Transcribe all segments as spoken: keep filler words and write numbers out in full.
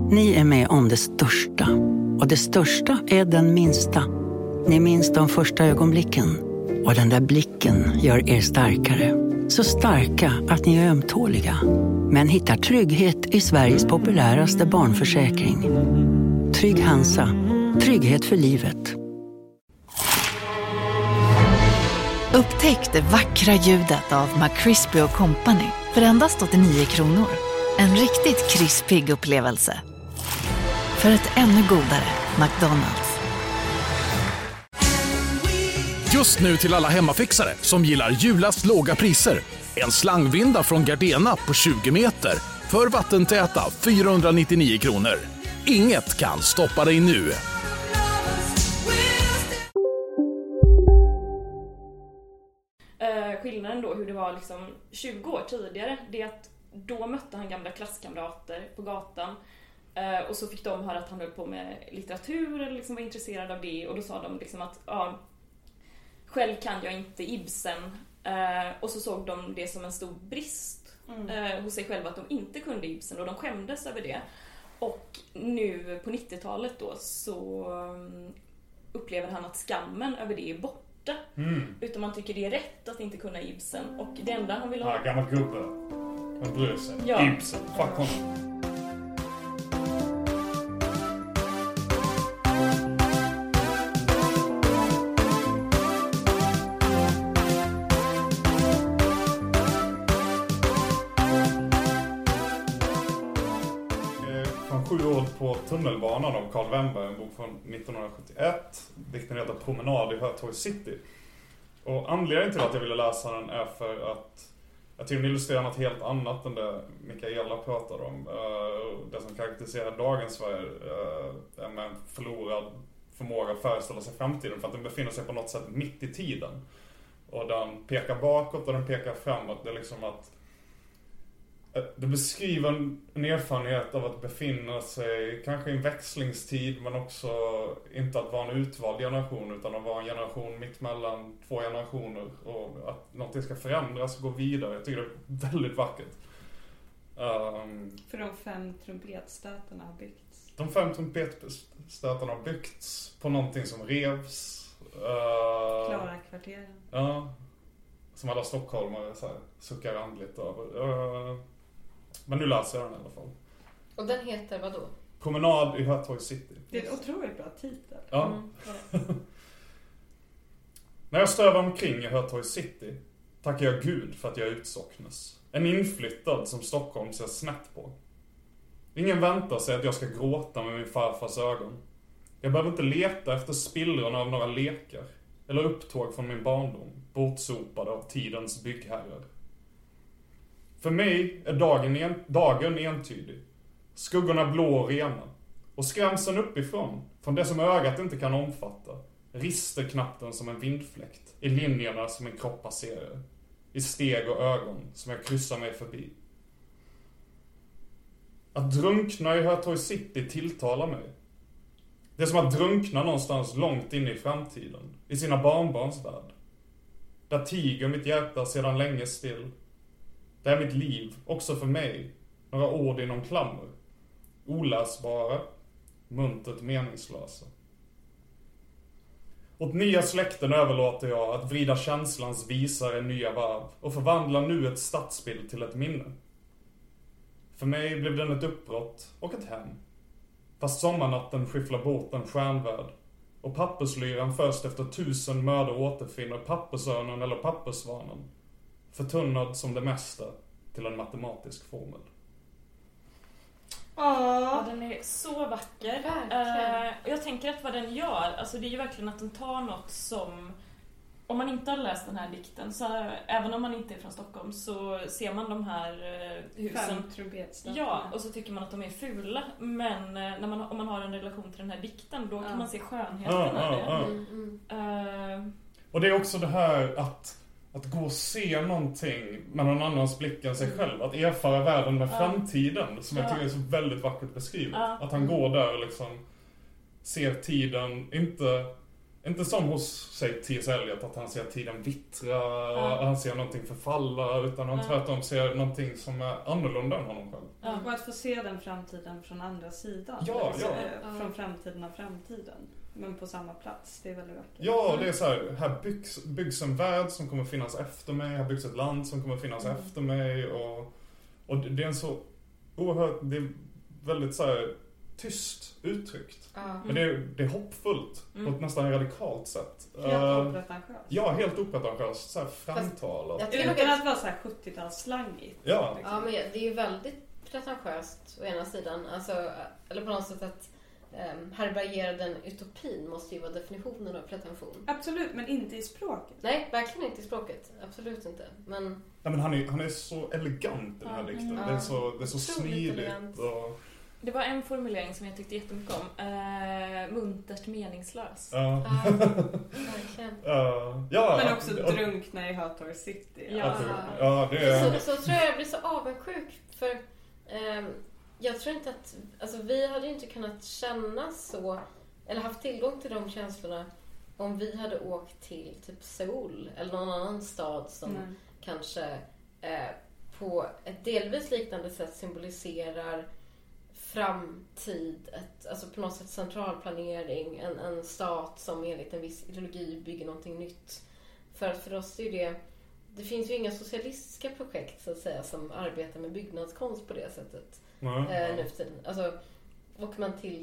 Ni är med om det största. Och det största är den minsta. Ni minns de första ögonblicken. Och den där blicken gör er starkare. Så starka att ni är ömtåliga. Men hittar trygghet i Sveriges populäraste barnförsäkring. Trygg Hansa. Trygghet för livet. Upptäck det vackra ljudet av McCrispy och Company för endast åttionio kronor. En riktigt krispig upplevelse. För ett ännu godare McDonald's. Just nu till alla hemmafixare som gillar julast låga priser. En slangvinda från Gardena på tjugo meter för vattentäta fyrahundranittionio kronor. Inget kan stoppa dig nu. Uh, skillnaden då hur det var liksom tjugo år tidigare, det är att då mötte han gamla klasskamrater på gatan. Uh, och så fick de höra att han höll på med litteratur eller liksom var intresserad av det. Och då sa de liksom att ja, själv kan jag inte Ibsen. Uh, och så såg de det som en stor brist mm. uh, hos sig själva att de inte kunde Ibsen. Och de skämdes över det. Och nu på nittiotalet då så um, upplever han att skammen över det är borta. Mm. Utan man tycker det är rätt att inte kunna Ibsen. Och det enda han vill ha... Ja, gammal gubbe. Han bryr sig. Ja. Ibsen. Fuck honom. Sju år på tunnelbanan av Carl Wennberg, en bok från nittonhundrasjuttioett. Dikten heter Promenad i Hötorg City. Och anledningen till att jag ville läsa den är för att jag tycker den illustrerar något helt annat än det Mikaela pratade om. Det som karaktäriserar dagens Sverige är med en förlorad förmåga att föreställa sig framtiden. För att den befinner sig på något sätt mitt i tiden. Och den pekar bakåt och den pekar framåt. Det är liksom att det beskriver en erfarenhet av att befinna sig kanske i en växlingstid, men också inte att vara en utvald generation utan att vara en generation mitt mellan två generationer och att någonting ska förändras och gå vidare. Jag tycker det är väldigt vackert. Um, För de fem trumpetstötarna har byggts. De fem trumpetstötarna har byggts på någonting som revs. Uh, Klara kvarteren. Ja. Som alla stockholmare så här, suckar andligt över. Uh, Men nu läser jag den i alla fall. Och den heter vad då? Promenad i Hötorg City. Det är en otroligt bra titel. Ja. Mm. När jag strövar omkring i Hötorg City tackar jag Gud för att jag är utsocknes. En inflyttad som Stockholm ser snett på. Ingen väntar sig att jag ska gråta med min farfars ögon. Jag behöver inte leta efter spillrorna av några lekar eller upptåg från min barndom, bortsopade av tidens byggherrar. För mig är dagen, en, dagen entydig. Skuggorna blå och rena. Och skrämsen uppifrån, från det som ögat inte kan omfatta, rister knappt som en vindfläkt, i linjerna som en kropp passerar, i steg och ögon som jag kryssar mig förbi. Att drunkna i Hötorg City tilltalar mig. Det är som att drunkna någonstans långt in i framtiden, i sina barnbarns värld. Där tiger mitt hjärta sedan länge still. Det är mitt liv, också för mig, några ord inom klammer. Oläsbara, muntert meningslösa. Åt nya släkten överlåter jag att vrida känslans visare nya varv och förvandla nu ett stadsbild till ett minne. För mig blev den ett uppbrott och ett hem. Fast sommarnatten skifflar bort en stjärnvärld och papperslyran först efter tusen mödor återfinner pappersörnen eller pappersvanen. Förtunnad som det mesta till en matematisk formel. Ja, den är så vacker. Uh, och jag tänker att vad den gör, alltså det är ju verkligen att den tar något som, om man inte har läst den här dikten, så även om man inte är från Stockholm, så ser man de här uh, husen. Ja, och så tycker man att de är fula. Men uh, när man, om man har en relation till den här dikten, då kan ja. man se skönheten ja, av ja, det. Ja. Mm, mm. Uh, och det är också det här att Att gå och se någonting med någon annans blick än sig mm. själv. Att erfara världen med ja. framtiden. Som ja. jag tycker är så väldigt vackert beskrivet. Ja. Att han går där och liksom ser tiden. Inte inte som hos sig T S Eliot att han ser tiden vittra Ja. och han ser någonting förfalla, utan han Ja. tvärtom ser någonting som är annorlunda än honom själv. Ja. Och att få se den framtiden från andra sidan. Ja, liksom, ja. eh, Från framtiden av framtiden. Men på samma plats. Det är väldigt vackert. Ja, det är så här, här byggs, byggs en värld som kommer finnas efter mig, här byggs ett land som kommer finnas Mm. efter mig och, och det är en så oerhört, det är väldigt så här tyst uttryckt. Ja. Men det är, det är hoppfullt Mm. på ett nästan radikalt sätt. Helt Eh, opretentiöst. ja, helt opretentiöst, så här framtalat. Jag tycker nog Utan att, att vara så här sjuttiotalsslangigt. Ja. liksom. ja, men det är ju väldigt pretentiöst å ena sidan. Alltså, eller på något sätt att um, härbärgera den utopin måste ju vara definitionen av pretension. Absolut, men inte i språket. Nej, verkligen inte i språket. Absolut inte. Men Ja, men han är, han är så elegant i den här Ja. dikten. Mm. Det är så, det är så Otroligt smidigt. elegant. Och, Det var en formulering som jag tyckte jättemycket om. Uh, muntert meningslös. ja. ja, verkligen. Ja, ja, Men också och- drunkna i Hötorg City. Ja. Alltså, Ja, det är... Så, så tror jag jag blir så avundsjuk för ehm, jag tror inte att, alltså vi hade ju inte kunnat känna så eller haft tillgång till de känslorna om vi hade åkt till typ Seoul eller någon annan stad som nej. kanske eh, på ett delvis liknande sätt symboliserar framtid, ett, alltså på något sätt centralplanering, en, en stat som enligt en viss ideologi bygger någonting nytt. För att för oss är ju det, det finns ju inga socialistiska projekt så att säga som arbetar med byggnadskonst på det sättet Ja, eh, nu för tiden. Alltså, åker man till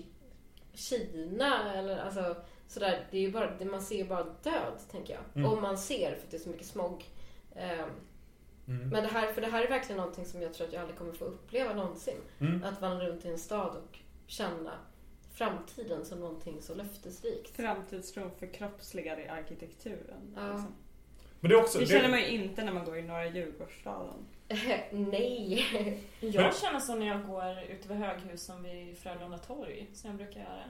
Kina eller alltså sådär, det är ju bara, det man ser ju bara död, tänker jag. Mm. Om man ser, för att det är så mycket smog. Eh, Mm. men det här, för det här är verkligen någonting som jag tror att jag aldrig kommer få uppleva någonsin. Mm. Att vandra runt i en stad och känna framtiden som någonting så löftesrikt. Framtidstron förkroppsligad i arkitekturen. Ja. Liksom. Men det är också... Det det- känner man ju inte när man går i norra Djurgårdsstaden. Nej. Jag Men- känner så när jag går ut över Höghusen vid Frölunda torg, som jag brukar göra.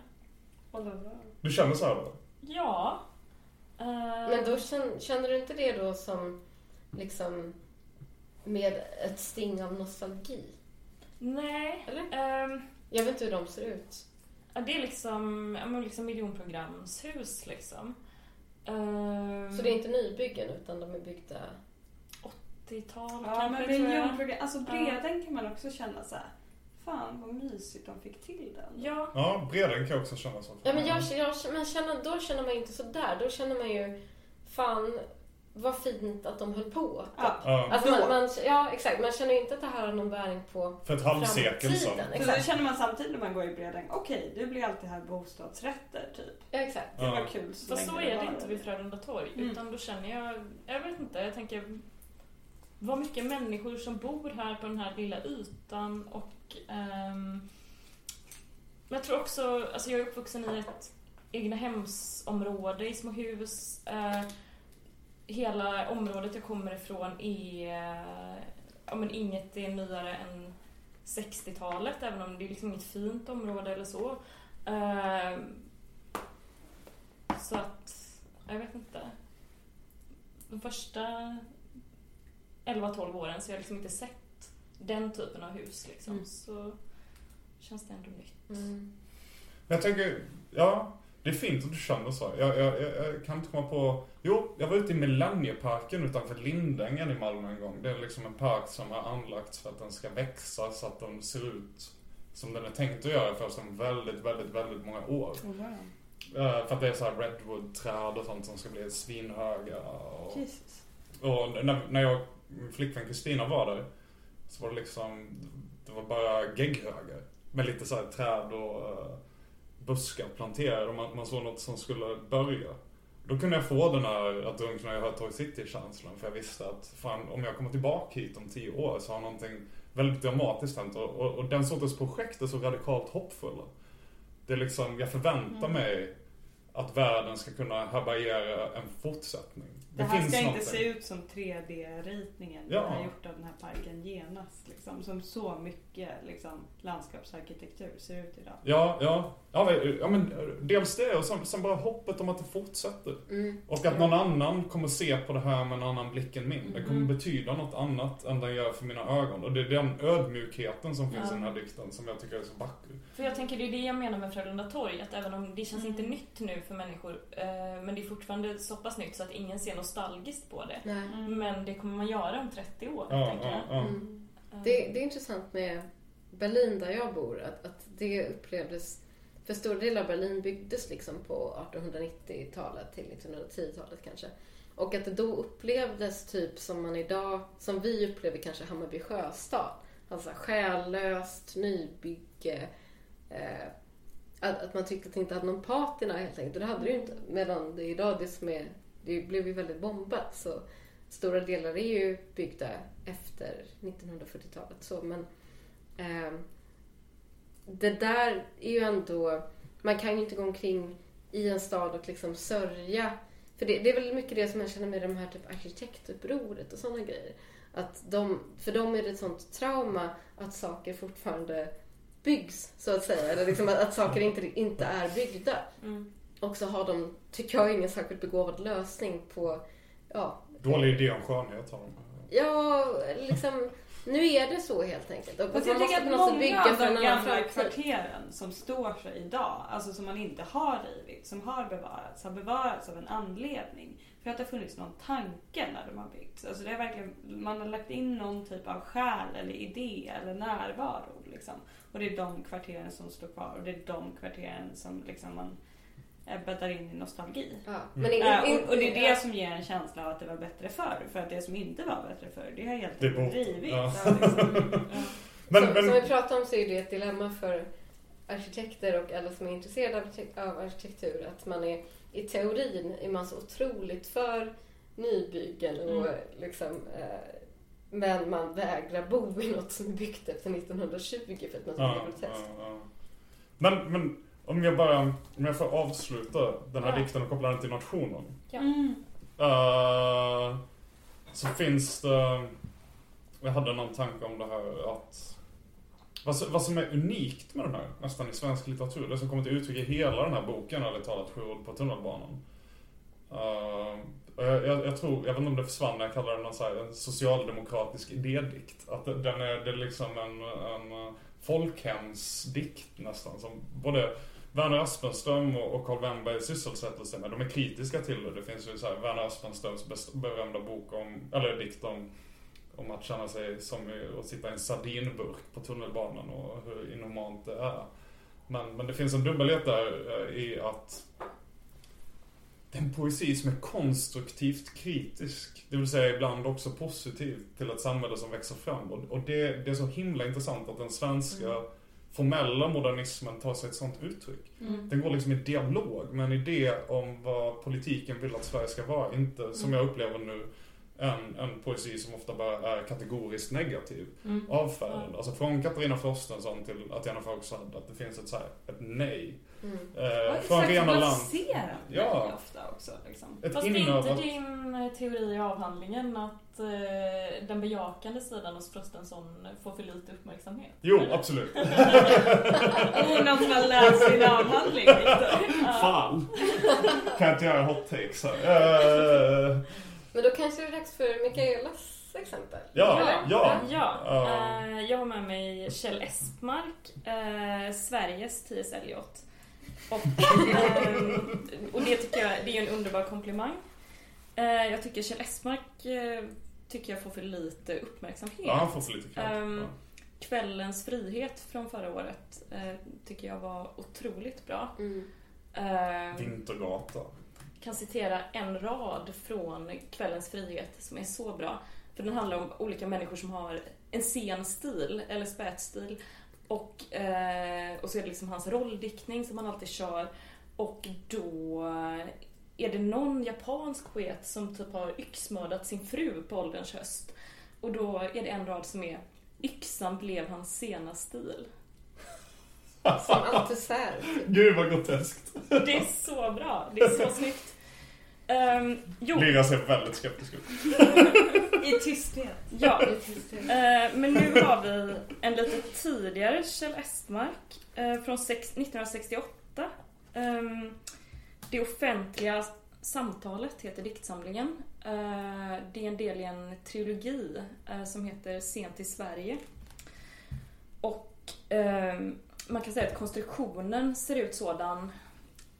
Du känner så här då? Ja. Eh, Men då känner, känner du inte det då som liksom med ett sting av nostalgi? Nej. Eller? Ehm, Jag vet inte hur de ser ut. ja, det är liksom, ja, men liksom miljonprogramshus liksom. Ehm, Så det är inte nybyggen utan de är byggda... åttiotal Ja, kanske, men tror jag. miljonprogram, alltså Breden kan man också känna så här. Fan vad mysigt de fick till den. Ja. Ja, Breden kan jag också känna så. Ja, men jag, jag, men känner, då känner man ju inte så där. Då känner man ju, fan vad fint att de höll på. Typ. Ja. Ja. Alltså Då. man, man, ja, exakt. Man känner ju inte att det här har någon bäring på För ett halvsekel så. framtiden. Så då Exakt. känner man samtidigt när man går i Breden, okej, det blir alltid här bostadsrätter typ. Ja, exakt. Det var Ja. kul så Fast så länge är det var inte vid Frölunda torg. Mm. Utan då känner jag, jag vet inte, jag tänker vad mycket människor som bor här på den här lilla ytan. Och ehm, men jag tror också, alltså jag är uppvuxen i ett egnahemsområde i små hus. Eh, hela området jag kommer ifrån är, eh, ja, men inget är nyare än sextiotalet, även om det är liksom inget fint område eller så. Eh, så att, jag vet inte. De första elva tolv åren så har jag liksom inte sett den typen av hus liksom. Mm. Så känns det ändå nytt. Mm. Men jag tänker, ja, det är fint att du känner så. Jag, jag, jag, jag kan inte komma på... Jo, jag var ute i Millennieparken utanför Lindängen i Malmö en gång. Det är liksom en park som har anlagts för att den ska växa så att den ser ut som den är tänkt att göra först om väldigt, väldigt, väldigt många år. Oh, wow. Uh, för att det är så här redwood-träd och sånt som ska bli svinhöga. Och, Jesus. och när, när jag, min flickvän Kristina var där så var det liksom, det var bara gegghögar. Med lite så här träd och uh, buskar planterade och man, man såg något som skulle börja. Då kunde jag få den här att drunkna i Hötorg City-känslan, för jag visste att fan, om jag kommer tillbaka hit om tio år så har någonting väldigt dramatiskt hänt. Och, och, och den sortens projekt är så radikalt hoppfulla. Det är liksom, jag förväntar Mm. mig att världen ska kunna härbärgera en fortsättning. Det här finns ska inte någonting. se ut som tre D-ritningen Ja. jag har gjort av den här parken genast. Liksom, som så mycket liksom, landskapsarkitektur ser ut idag. Ja, ja. Ja, men, ja, men dels det och sen, sen bara hoppet om att det fortsätter. Mm. Och att någon annan kommer se på det här med en annan blick än min. Det kommer Mm. betyda något annat än den gör för mina ögon. Och det är den ödmjukheten som finns Ja. i den här dikten som jag tycker är så vacker. För jag tänker, det är det jag menar med Frölunda torg. Att även om det känns Mm. inte nytt nu för människor. Men det är fortfarande så pass nytt så att ingen ser nostalgiskt på det. Mm. Men det kommer man göra om trettio år, Ja, tänker jag. ja, ja. Mm. Det, det är intressant med Berlin där jag bor, att, att det upplevdes, för stor del av Berlin byggdes liksom på artonhundranittiotalet till nittonhundratiotalet kanske. Och att det då upplevdes typ som man idag, som vi upplever kanske Hammarby Sjöstad. Alltså själlöst, nybygge. Eh, att, att man tyckte att det inte hade någon patina helt enkelt. Och det hade det ju inte. Medan det idag, det som är, det blev ju väldigt bombat. Så stora delar är ju byggda efter nittonhundrafyrtiotalet. Så, men eh, det där är ju ändå, man kan ju inte gå omkring i en stad och liksom sörja. För det, det är väl mycket det som jag känner med de här typ arkitektupproret och sådana grejer. Att de, för dem är det ett sånt trauma att saker fortfarande byggs, så att säga. Eller liksom att, att saker inte, inte är byggda. Mm. Och så har de, tycker jag, ingen särskilt begåvad lösning på, ja. Dålig idé om skönhet har de. Ja, liksom, nu är det så helt enkelt. Och Fast man jag måste tycker på att något sätt många bygga av för en de annan gamla framtid. kvarteren som står sig idag, alltså som man inte har rivit, som har bevarats, har bevarats av en anledning. För att det har funnits någon tanke när de har byggts. Alltså det är verkligen, man har lagt in någon typ av själ eller idé eller närvaro liksom. Och det är de kvarteren som står kvar och det är de kvarteren som liksom man bäddar in i nostalgi. Ja, men in, Äh, in, och, och det är det som ger en känsla av att det var bättre förr. För att det som inte var bättre förr, det har helt Det är bort. rivit. Ja. Ja, liksom. Ja. Men, som, men, som vi pratade om så är det ett dilemma för arkitekter och alla som är intresserade av, arkitek- av arkitektur. Att man är, i teorin är man så otroligt för nybyggen och Mm. liksom, eh, men man vägrar bo i något som är byggt efter nittonhundratjugo för att man ska ja, bli grotesk. ja, ja. men, men om jag bara om jag får avsluta den här Ja. dikten och koppla den till nationen. Ja. Mm. Uh, så finns det, jag hade någon tanke om det här att vad, vad som är unikt med den här, nästan i svensk litteratur, det som kommer till uttryck i hela den här boken, eller talat Sju ord på tunnelbanan. Uh, jag, jag, jag tror, jag vet inte om det försvann när jag kallar den någon så här, en socialdemokratisk idédikt. Att den är, det är liksom en, en folkhemsdikt nästan, som både Werner Aspenström och Karl Vennberg sysselsätter sig med. De är kritiska till det. Det finns ju så här Werner Aspenströms berömda bok om, eller dikt om, om att känna sig som att sitta i en sardinburk på tunnelbanan och hur inhumant det är. Men, men det finns en dubbelhet där i att det är en poesi som är konstruktivt kritisk. Det vill säga ibland också positiv till ett samhälle som växer fram. Och, och det, det är så himla intressant att den svenska mm. formella modernismen tar sig ett sånt uttryck. Mm. Den går liksom i dialog med en idé om vad politiken vill att Sverige ska vara. Inte, som jag upplever nu, en, en poesi som ofta bara är kategoriskt negativ. Mm. Avfärdad. Mm. Alltså från Katarina Frostenson till Atjana Fagerstrand, att det finns ett, så här, ett nej. Mm. Eh, från rena land. Ja. Ofta också, liksom. Fast det är inte din teori i avhandlingen att eh, den bejakande sidan hos Frostenson får för lite uppmärksamhet? Jo, eller? Absolut. Och någon som har läst sin avhandling. Fan. Kan inte göra hot takes här. Uh... Men då kanske det är dags för Mikaelas exempel. Ja, eller? ja. ja. Uh. Jag har med mig Kjell Espmark, uh, Sveriges T S Eliot. Och, um, och det tycker jag, det är en underbar komplimang. Uh, jag tycker Kjell Espmark uh, tycker jag får för lite uppmärksamhet. Ja, han får för lite kraft. Um, ja. Kvällens frihet från förra året uh, tycker jag var otroligt bra. Mm. Uh, Vintergata. Kan citera en rad från Kvällens frihet som är så bra. För den handlar om olika människor som har en scenstil eller spätstil. Och, eh, och så är det liksom hans rolldiktning som han alltid kör. Och då är det någon japansk poet som typ har yxmördat sin fru på ålderns höst. Och då är det en rad som är: yxan blev hans sena stil. Som Althusser. Gud vad groteskt. Det är så bra. Det är så snyggt. Um, jo. Lira ser väldigt skeptisk ut. I tysthet. Ja. I tysthet. Uh, men nu har vi en lite tidigare Kjell Espmark uh, från nittonhundrasextioåtta. Um, det offentliga samtalet heter diktsamlingen. Uh, det är en del i en trilogi uh, som heter Sent i Sverige. Och um, man kan säga att konstruktionen ser ut sådan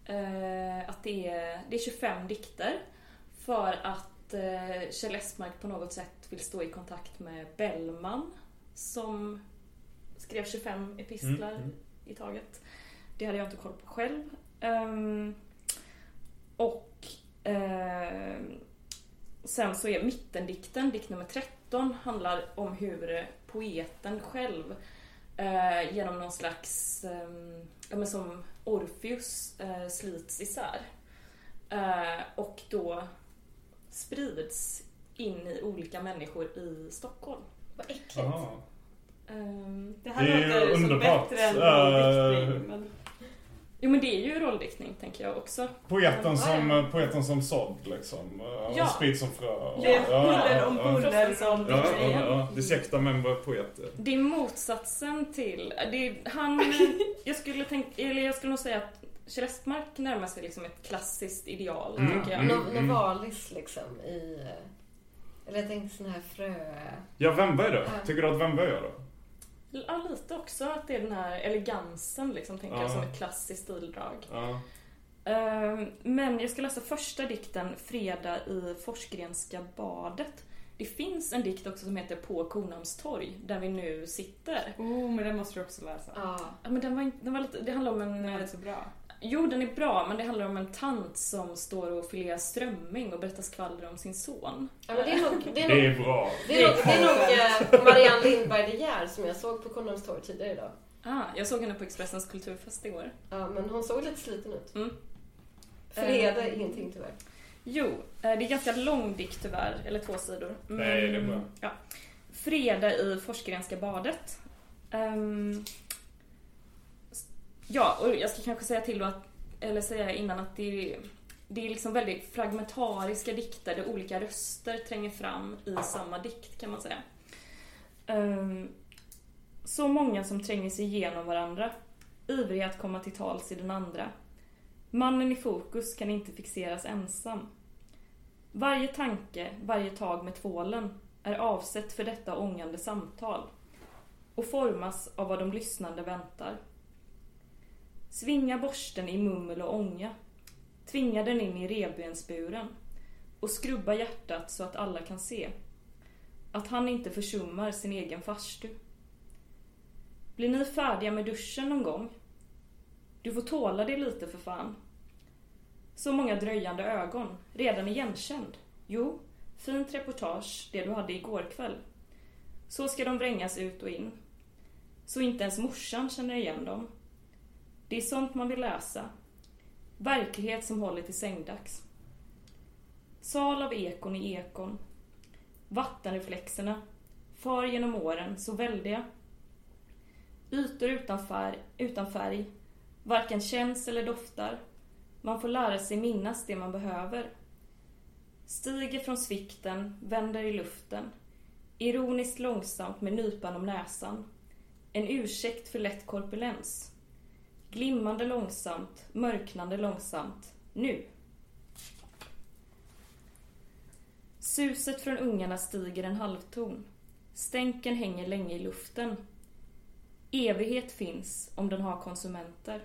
eh, att det är, det är tjugofem dikter för att eh, Kjell Esmark på något sätt vill stå i kontakt med Bellman som skrev tjugofem epistlar mm, mm. i taget. Det hade jag inte koll på själv. Um, och uh, sen så är mittendikten, dikt nummer tretton, handlar om hur poeten själv uh, genom någon slags um, ja, men som Orpheus uh, slits isär. Uh, och då sprids in i olika människor i Stockholm. Vad äckligt. Aha. Um, det här det är låter som underbart. bättre än rolldiktning. Uh, men... Jo, men det är ju rolldiktning, tänker jag också. Poeten som, poeten som sådd, liksom. Ja. Sprid som frö. Ja, huller om buller som ja, ja, ja. Det sekta men bara poeter. Det är motsatsen till... Det är, han... jag, skulle tänka, eller jag skulle nog säga att Kjell Esmark närmar sig liksom ett klassiskt ideal, mm, tycker jag. Mm, mm. Novalis, liksom, i... Eller jag tänkte sån här frö... Ja, Wennberg då? Ja. Tycker du att Wennberg gör då? Ja, lite också att det är den här elegansen liksom, tänker ja. jag, som ett klassiskt stildrag. Ja. Uh, men jag ska läsa första dikten, Fredag i Forsgrenska badet. Det finns en dikt också som heter På Kornhamnstorg, där vi nu sitter. Oh, men den måste du också läsa. Ja, men den var, den var lite, det handlar om en... Den är så bra. Jo, den är bra, men det handlar om en tant som står och filerar strömming och berättar skvaller om sin son. Ja, men det är nog... Det är, det nog, är bra. Det är nog, det är nog eh, Marianne Lindberg de Geer som jag såg på Kornhamnstorg tidigare idag. Ah, jag såg henne på Expressens kulturfest igår. Ja, men hon såg lite sliten ut. Mm. Fredag är ingenting tyvärr. Jo, det är ganska lång dikt tyvärr, eller två sidor. Men, Nej, det är bra. Ja. Fredag i Forsgrenska badet. Um, ja, och jag ska kanske säga till då att, eller säga innan att det är, det är liksom väldigt fragmentariska dikter där olika röster tränger fram i samma dikt, kan man säga. Um, så många som tränger sig igenom varandra, ivriga att komma till tals i den andra. Mannen i fokus kan inte fixeras ensam. Varje tanke, varje tag med tvålen är avsett för detta ångande samtal och formas av vad de lyssnande väntar. Svinga borsten i mummel och ånga, tvinga den in i revbensburen och skrubba hjärtat så att alla kan se att han inte försummar sin egen farstu. Blir ni färdiga med duschen någon gång? Du får tåla dig lite för fan. Så många dröjande ögon, redan igenkänd. Jo, fint reportage, det du hade igår kväll. Så ska de vrängas ut och in. Så inte ens morsan känner igen dem. Det är sånt man vill läsa. Verklighet som håller till sängdags. Sal av ekon i ekon. Vattenreflexerna. Far genom åren, så väldiga. Ytor utan färg, utan färg. Varken känns eller doftar. Man får lära sig minnas det man behöver. Stiger från svikten, vänder i luften. Ironiskt långsamt med nypan om näsan. En ursäkt för lätt korpulens. Glimmande långsamt, mörknande långsamt. Nu. Suset från ungarna stiger en halvton. Stänken hänger länge i luften. Evighet finns om den har konsumenter.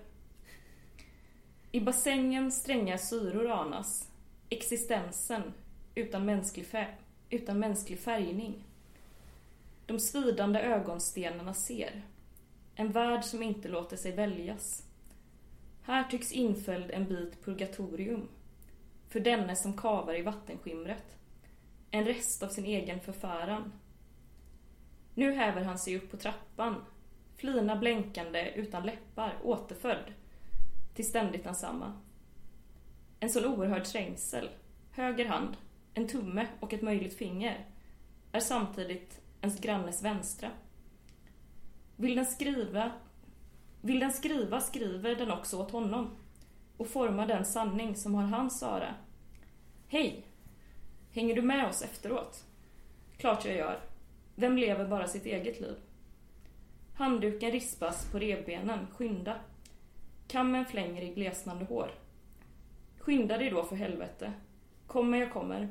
I bassängen stränga syror anas. Existensen utan mänsklig, fär- utan mänsklig färgning. De svidande ögonstenarna ser. En värld som inte låter sig väljas. Här tycks inföljd en bit purgatorium. För denne som kavar i vattenskimret. En rest av sin egen förfäran. Nu häver han sig upp på trappan. Flina blänkande utan läppar, återfödd. Till ständigt densamma. En sån oerhörd trängsel. Höger hand, en tumme och ett möjligt finger. Är samtidigt ens grannes vänstra. Vill den skriva, vill den skriva skriver den också åt honom. Och formar den sanning som har hans öra. Hej! Hänger du med oss efteråt? Klart jag gör. Vem lever bara sitt eget liv? Handduken rispas på revbenen, skynda. Kammen flänger i glesnande hår. Skynda dig då för helvete. Kommer jag kommer.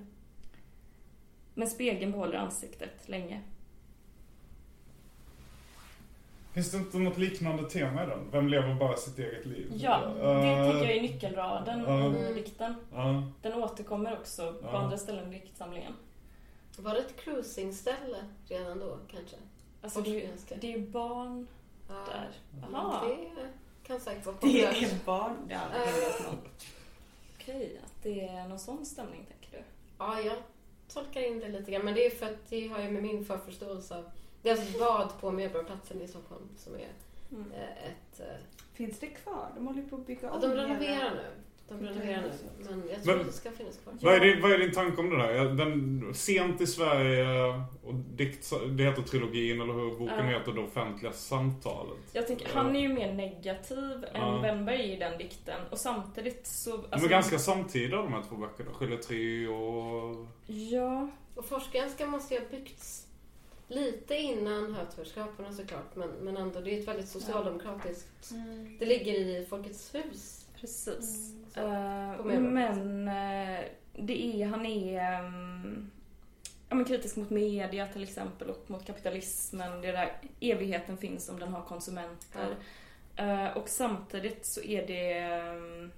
Men spegeln behåller ansiktet länge. Finns det inte något liknande tema i den? Vem lever bara sitt eget liv? Ja, det uh, tycker jag är nyckelraden uh, i dikten. Uh, Den återkommer också på uh. andra ställen i diktsamlingen. Var det ett cruisingställe redan då kanske? Alltså det, är, det är ju barn ja. där. Aha. Det kan säkert vara Det är barn. Ja, uh, Okej, att det är någon sån stämning tänker du? Ja, jag tolkar in det lite grann. Men det är för att det har ju med min förförståelse av... Det är alltså bad på Medborgarplatsen i Stockholm som är mm. ett... Finns det kvar? De håller på att bygga ja, om. De renoverar nu. De renoverar nu. Men jag tror men, att det ska finnas kvar. Vad är, din, vad är din tanke om det där? Den, sent i Sverige och dikt, det heter trilogin eller hur boken uh. heter, det offentliga samtalet. Jag tänker, han är ju mer negativ uh. än Wennberg i den dikten. Och samtidigt så... Alltså, de är ganska samtida de här två böckerna. Skiljer tre och... Ja. Och forskarska måste ju ha byggts lite innan högtvärdskaperna såklart. Men, men ändå, det är ett väldigt socialdemokratiskt... Mm. Det ligger i Folkets hus. Precis. Mm. Uh, men uh, det är, han är um, ja, men kritisk mot media till exempel och mot kapitalismen. Det där evigheten finns om den har konsumenter. Mm. Uh, och samtidigt så är det um,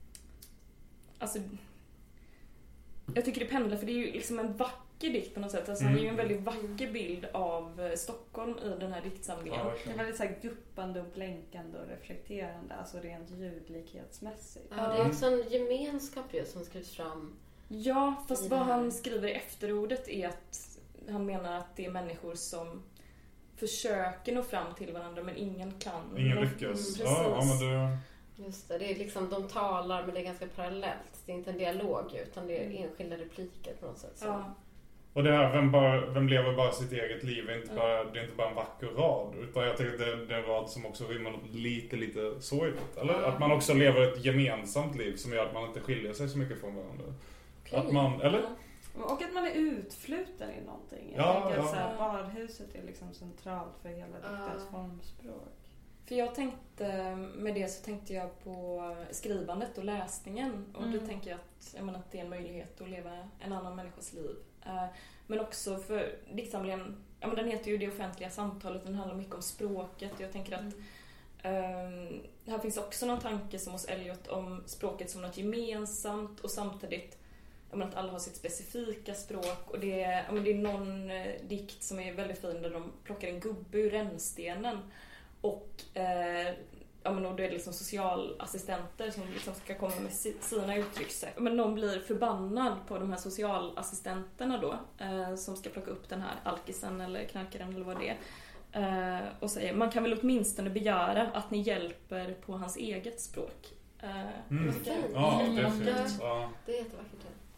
alltså jag tycker det pendlar för det är ju liksom en vacker dikt på något sätt. Alltså, mm. det är ju en väldigt vacker bild av Stockholm i den här diktsamlingen. Ja, det är väldigt så här guppande och blänkande och reflekterande, alltså rent ljudlikhetsmässigt. Ja, det är också en gemenskap ju som skrivs fram. Ja, fast vad han skriver i efterordet är att han menar att det är människor som försöker nå fram till varandra men ingen kan. Ingen lyckas. Mm, ja, ja, men det... Just det, det är liksom, de talar men det är ganska parallellt. Det är inte en dialog utan det är enskilda repliker på något sätt. Så. Ja. Och det här, vem, bara, vem lever bara sitt eget liv, är inte bara, det är inte bara en vacker rad. Utan jag tycker det, det är en rad som också rimmar lite, lite sorgligt. Eller att man också lever ett gemensamt liv som gör att man inte skiljer sig så mycket från varandra. Okay. Att man, eller? Och att man är utfluten i någonting. Jag ja, tänker ja. att så här, badhuset är liksom centralt för hela diktens uh. formspråk. För jag tänkte, med det så tänkte jag på skrivandet och läsningen. Och mm. då tänker jag att, jag menar, att det är en möjlighet att leva en annan människas liv. Men också för diktsamlingen, ja men den heter ju Det offentliga samtalet, den handlar mycket om språket. Jag tänker att mm. um, här finns också någon tanke som hos Eliot om språket som något gemensamt och samtidigt jag menar, att alla har sitt specifika språk. Och det är, ja men det är någon eh, dikt som är väldigt fin där de plockar en gubbe ur rännstenen. Och, eh, ja, men, och det är liksom socialassistenter som liksom ska komma med sina uttryckssätt. Men någon blir förbannad på de här socialassistenterna då. Eh, som ska plocka upp den här alkisen eller knarkaren eller vad det är. Eh, och säger, man kan väl åtminstone begära att ni hjälper på hans eget språk. Eh, mm. det är ja, det är fint. Ja. Det är jättevackert.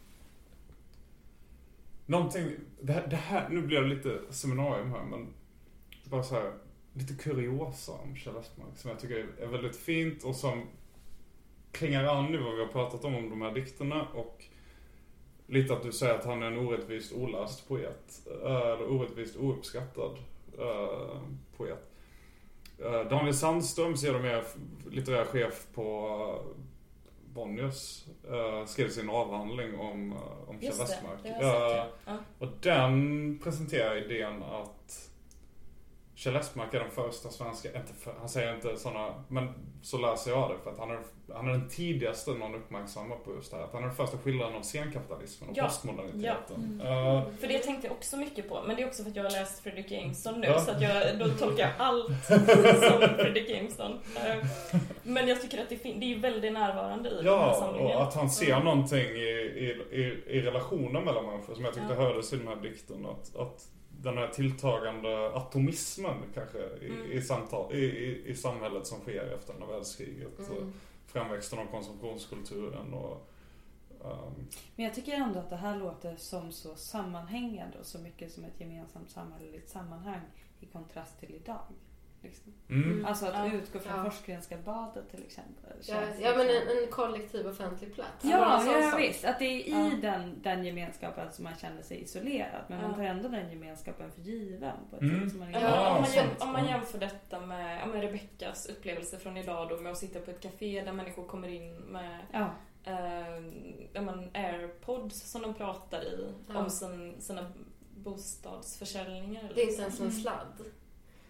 Någonting, det här, det här, nu blir det lite seminarium här, men bara så här, lite kuriosa om Kjell Esmark som jag tycker är väldigt fint och som klingar an nu vad vi har pratat om om de här dikterna och lite att du säger att han är en orättvist oläst poet eller orättvist ouppskattad uh, poet. Uh, Daniel Sandström ser de är litterär chef på uh, Bonniers uh, skrev sin avhandling om, uh, om Kjell Esmark. Uh, ja. Och den presenterar idén att Kjell Esmark är den första svenska, inte för, han säger inte sådana, men så läser jag det för att han är, han är den tidigaste någon uppmärksammar på just det här. Att han är den första skillnaden av scenkapitalismen och ja. postmoderniteten. Ja. Mm. Uh, för det tänkte jag också mycket på, men det är också för att jag har läst Fredrik Jameson nu, ja. så att jag, då tolkar jag allt som Fredrik Jameson. Uh, men jag tycker att det, fin- det är väldigt närvarande i ja, den här samlingen. Ja, och att han ser mm. någonting i, i, i, i relationen mellan människor som jag tyckte ja. hördes i den här dikten. Att, att den här tilltagande atomismen kanske i, mm. i, samtal, i, i, i samhället som sker efter andra världskriget. Mm. Framväxten av konsumtionskulturen och um... men jag tycker ändå att det här låter som så sammanhängande och så mycket som ett gemensamt samhälleligt sammanhang i kontrast till idag. Liksom. Mm. Alltså att ja. utgå från ja. Forsgrenska badet till exempel. Ja, ja men en, en kollektiv offentlig plats. Ja, ja, ja visst. Att det är i ja. den, den gemenskapen som man känner sig isolerad. Men ja. man tar ändå den gemenskapen för given. På ett mm. sätt som man ja, ja, om, man jäm, om man jämför detta med, ja, med Rebeckas upplevelse från idag då, med att sitta på ett café där människor kommer in med ja. eh, ja, men AirPods som de pratar i ja. om sin, sina bostadsförsäljningar. Det är inte ens en sladd.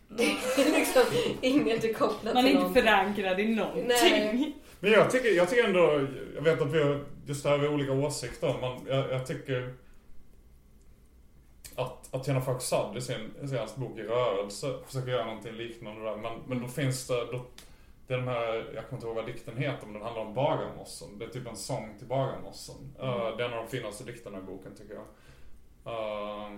Det är liksom inget är kopplat Man är till inte någonting. förankrad i någonting. Nej. Men jag tycker, jag tycker ändå, jag vet att vi har just här vi har olika åsikter, men jag, jag tycker att, att Jennifer Faxad i sin senaste bok I rörelse försöker göra någonting liknande där. Men, men då finns det, då, det är den här, jag kommer inte ihåg vad dikten heter, men den handlar om Bagarmossen. Det är typ en sång till Bagarmossen. Mm. Uh, det är en av de finaste dikterna i boken tycker jag. Uh,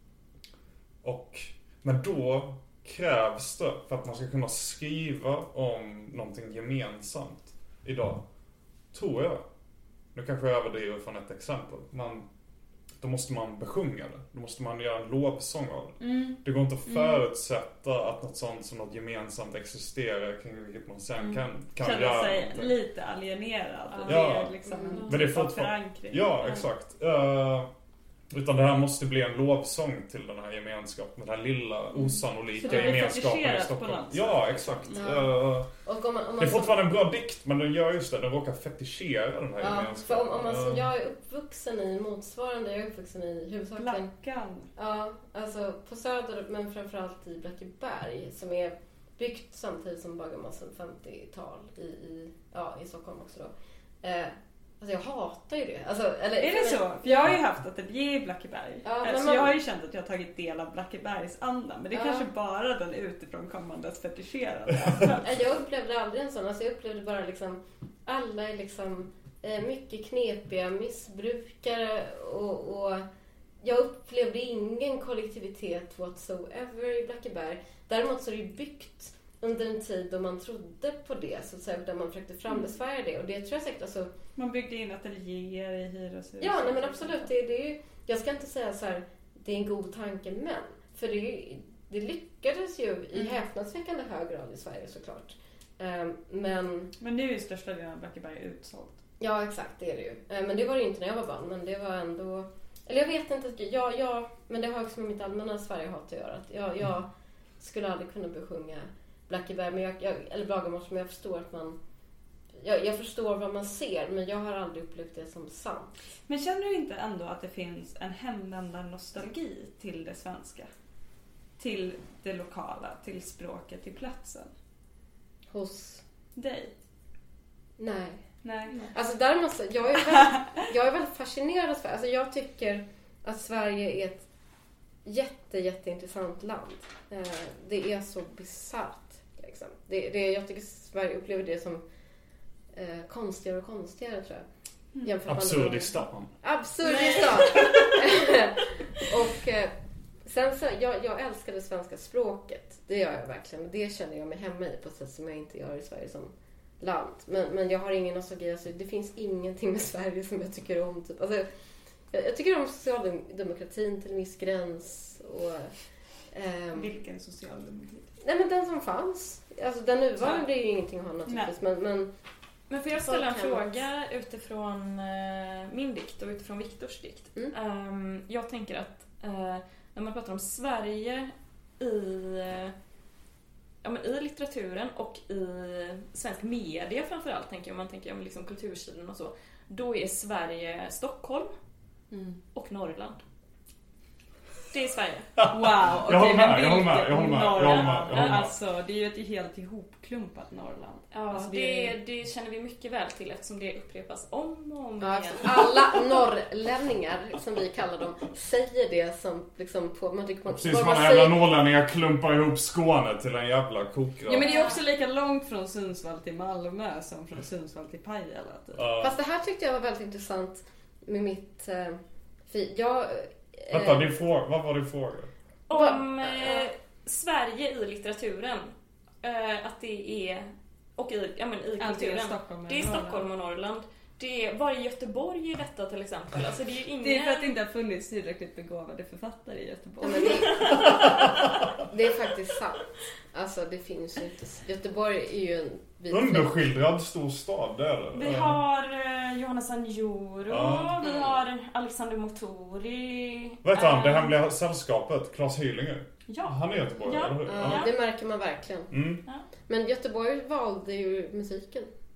och, men då krävs det för att man ska kunna skriva om någonting gemensamt idag. Tror jag. Nu kanske jag överdriver från ett exempel, men då måste man besjunga det. Då måste man göra en lovsång av det. Mm. Det går inte att förutsätta mm. att något sånt som något gemensamt existerar kring vilket man sen kan, kan Känner göra sig någonting. Lite alienerad. Ja. Det är liksom en mm. Men det är typ av förankring. Ja, exakt. Uh, utan det här måste bli en lovsång till den här gemenskapen. Den här lilla osannolika mm. gemenskapen i Stockholm. Ja, exakt. Ja. Uh, och om man, om man det är fortfarande en bra dikt, men den gör just det. Den råkar fetischera den här ja, gemenskapen. För om, om man som jag är uppvuxen i motsvarande, jag är uppvuxen i huvudsakligen Blackan. Ja, alltså på Söder, men framförallt i Blackeberg som är byggt samtidigt som Bagarmossen femtiotal i, i, ja, i Stockholm också då. Eh, alltså jag hatar ju det. Alltså, eller, är det så? För jag har ju haft att det är Blackeberg. Ja, så man... jag har ju känt att jag har tagit del av Blackebergs anda. Men det är ja. kanske bara den utifrån kommandes fetischerade. Jag upplevde aldrig en sån. Alltså jag upplevde bara liksom alla är liksom eh, mycket knepiga missbrukare och, och jag upplevde ingen kollektivitet whatsoever i Blackeberg. Däremot så är det ju byggt under en tid då man trodde på det, så att säga, där man försökte frambesvärja det. Och det tror jag säkert alltså... Man byggde in ateljéer i hyreshus. Ja, nej, men absolut. Det, det är ju, jag ska inte säga så här, det är en god tanke, men för det, är ju, det lyckades ju i mm. häpnadsväckande hög grad i Sverige såklart. Um, men... men nu är största delen av Blackeberg utsålt. Ja, exakt, det är det ju. Um, men det var det ju inte när jag var barn, men det var ändå... Eller jag vet inte, jag, jag, men det har också med mitt allmänna Sverige-hat att göra. Att jag, jag skulle aldrig kunna besjunga Blackeberg, men jag, jag, eller Bagarmossen, men jag förstår att man... Jag, jag förstår vad man ser, men jag har aldrig upplevt det som sant. Men känner du inte ändå att det finns en hemvändande nostalgi till det svenska? Till det lokala, till språket, till platsen? Hos dig? Nej. Nej. Alltså däremot, jag är väldigt, jag är väldigt fascinerad av Sverige. Alltså jag tycker att Sverige är ett jätte, jätteintressant land. Det är så bisarrt. Liksom. Det, det, jag tycker Sverige upplever det som eh, konstigare och konstigare, tror jag. Mm. Absurdistan. Absurdistan. Och eh, sen så, jag, jag älskar det svenska språket. Det gör jag verkligen. Det känner jag mig hemma i på ett sätt som jag inte gör i Sverige som land. Men, men jag har ingen nostalgi. Alltså, det finns ingenting med Sverige som jag tycker om. Typ. Alltså, jag, jag tycker om socialdemokratin till en viss gräns. Och, ehm, vilken socialdemokrati? Nej, men den som fanns. Alltså den nuvarande är ju ingenting att ha naturligtvis. Men, men, men får jag ställa en fråga utifrån uh, min dikt och utifrån Viktors dikt? Mm. Um, jag tänker att uh, när man pratar om Sverige i, uh, ja, men i litteraturen och i svensk media framförallt, tänker jag, om man tänker om liksom kultursidan och så, då är Sverige Stockholm mm. och Norrland. Det är Sverige. Wow, okej, jag håller med, men jag håller med, jag håller med, jag håller med, jag håller med. Alltså, det är ju ett helt ihopklumpat Norrland. Ja, alltså, det, det, det känner vi mycket väl till eftersom det upprepas om och om ja, igen. Alla norrlänningar, som vi kallar dem, säger det som liksom på... Man tycker på precis som alla jävla norrlänningar klumpar ihop Skåne till en jävla kokra. Ja, men det är också lika långt från Sundsvall till Malmö som från Sundsvall till Pajala. Typ. Uh. Fast det här tyckte jag var väldigt intressant med mitt... Uh, jag... Vänta, din fråga, vad var din fråga? Om eh, Sverige i litteraturen. Eh, att det är... Och i, ja, men i kulturen. Stockholm det är Stockholm och Norrland. Det är, var är Göteborg i detta till exempel? Alltså, det, är ju ingen... det är för att det inte har funnits tillräckligt begåvade författare i Göteborg. Ja, men det, det är faktiskt sant. Alltså det finns ju inte... Göteborg är ju en... Underskildrad stor stad där. Vi har eh, Johanna Sanjuro, ja. vi har Alexander Motori. Vet han, äh, det hemliga sällskapet, Claes Hylinger. Ja. Han är Göteborg, ja. eller hur? Ja, det märker man verkligen. Mm. Men Göteborg valde ju musiken.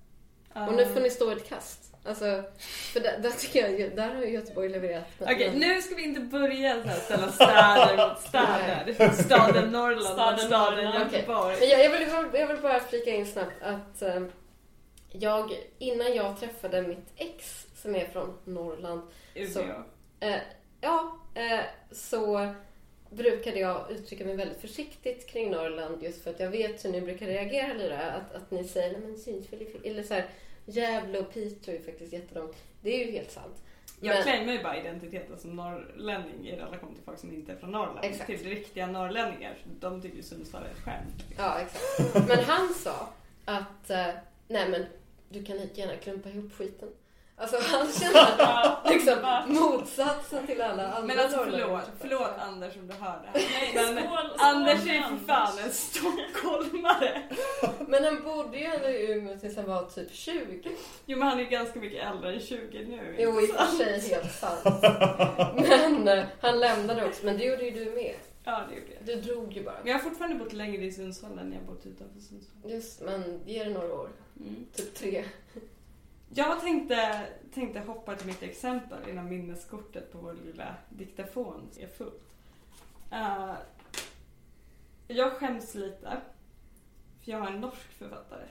Uh. Och nu får ni stå ett kast. Alltså, för där, där tycker jag, där har ju Göteborg levererat. Okej, okay, nu ska vi inte börja så här ställa städer mot städer. Staden Norrland, staden, staden Göteborg. Okay. Men jag, jag, vill, jag vill bara flika in snabbt att uh, jag, innan jag träffade mitt ex som är från Norrland. Så, uh, ja, uh, så brukade jag uttrycka mig väldigt försiktigt kring Norrland just för att jag vet hur ni brukar reagera lite. Att, att ni säger, nej men syns väl, eller så här, Gävle och Piteå är faktiskt jättelångt. Det är ju helt sant. Jag men... claimar ju bara identiteten som norrlänning i relation till folk som inte är från Norrland. Exakt. Till riktiga norrlänningar. De tycker ju Sundsvall är ett skämt. Ja, exakt. Men han sa att, nej men du kan lika gärna klumpa ihop skiten. Alltså han känner liksom motsatsen till alla andra. Men alltså förlåt, förlåt Anders om du hör det här. Men skål, Anders är för fan en stockholmare. Men han bodde ju ändå i Umeå tills han var typ tjugo. Jo men han är ganska mycket äldre än tjugo nu. Jo i och för sig helt sant. Men uh, han lämnade också, men det gjorde ju du med. Ja det gjorde jag. Du drog ju bara. Men jag har fortfarande bott längre i Sundsvall än jag bott utanför Sundsvall. Just, men ge det några år. Mm. Typ tre. Jag tänkte, tänkte hoppa till mitt exempel innan minneskortet på vår lilla diktafon är fullt. Uh, jag skäms lite. För jag har en norsk författare.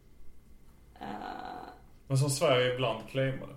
Uh, Men som Sverige ibland claimade.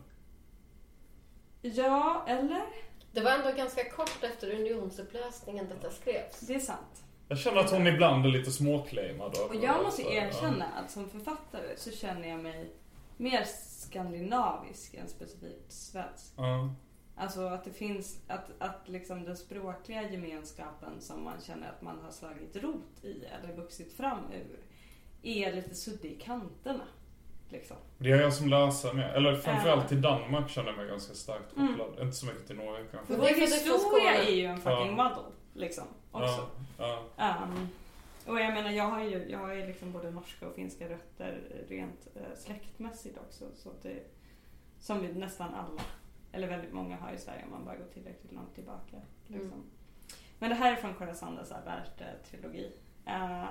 Ja, eller? Det var ändå ganska kort efter unionsupplösningen detta skrevs. Det är sant. Jag känner att hon ibland är lite småclaimad. Och jag måste erkänna att som författare så känner jag mig mer skandinavisk än specifikt svensk. Mm. Alltså att det finns att, att liksom den språkliga gemenskapen som man känner att man har slagit rot i eller vuxit fram ur är lite suddig i kanterna. Liksom. Det är jag som läser med. Eller framförallt till Danmark känner jag mig ganska starkt kopplad. Mm. Inte så mycket till Norge kanske. Vår historia är ju en fucking ja. muddle. Liksom. Också. Ja. Ja. Um, och jag menar, jag har ju jag har ju liksom både norska och finska rötter rent äh, släktmässigt också. Så att det, som vi nästan alla, eller väldigt många har i Sverige om man bara går tillräckligt långt tillbaka. Liksom. Mm. Men det här är från Corazandas Albert-trilogi. Uh,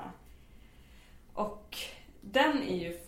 och den är ju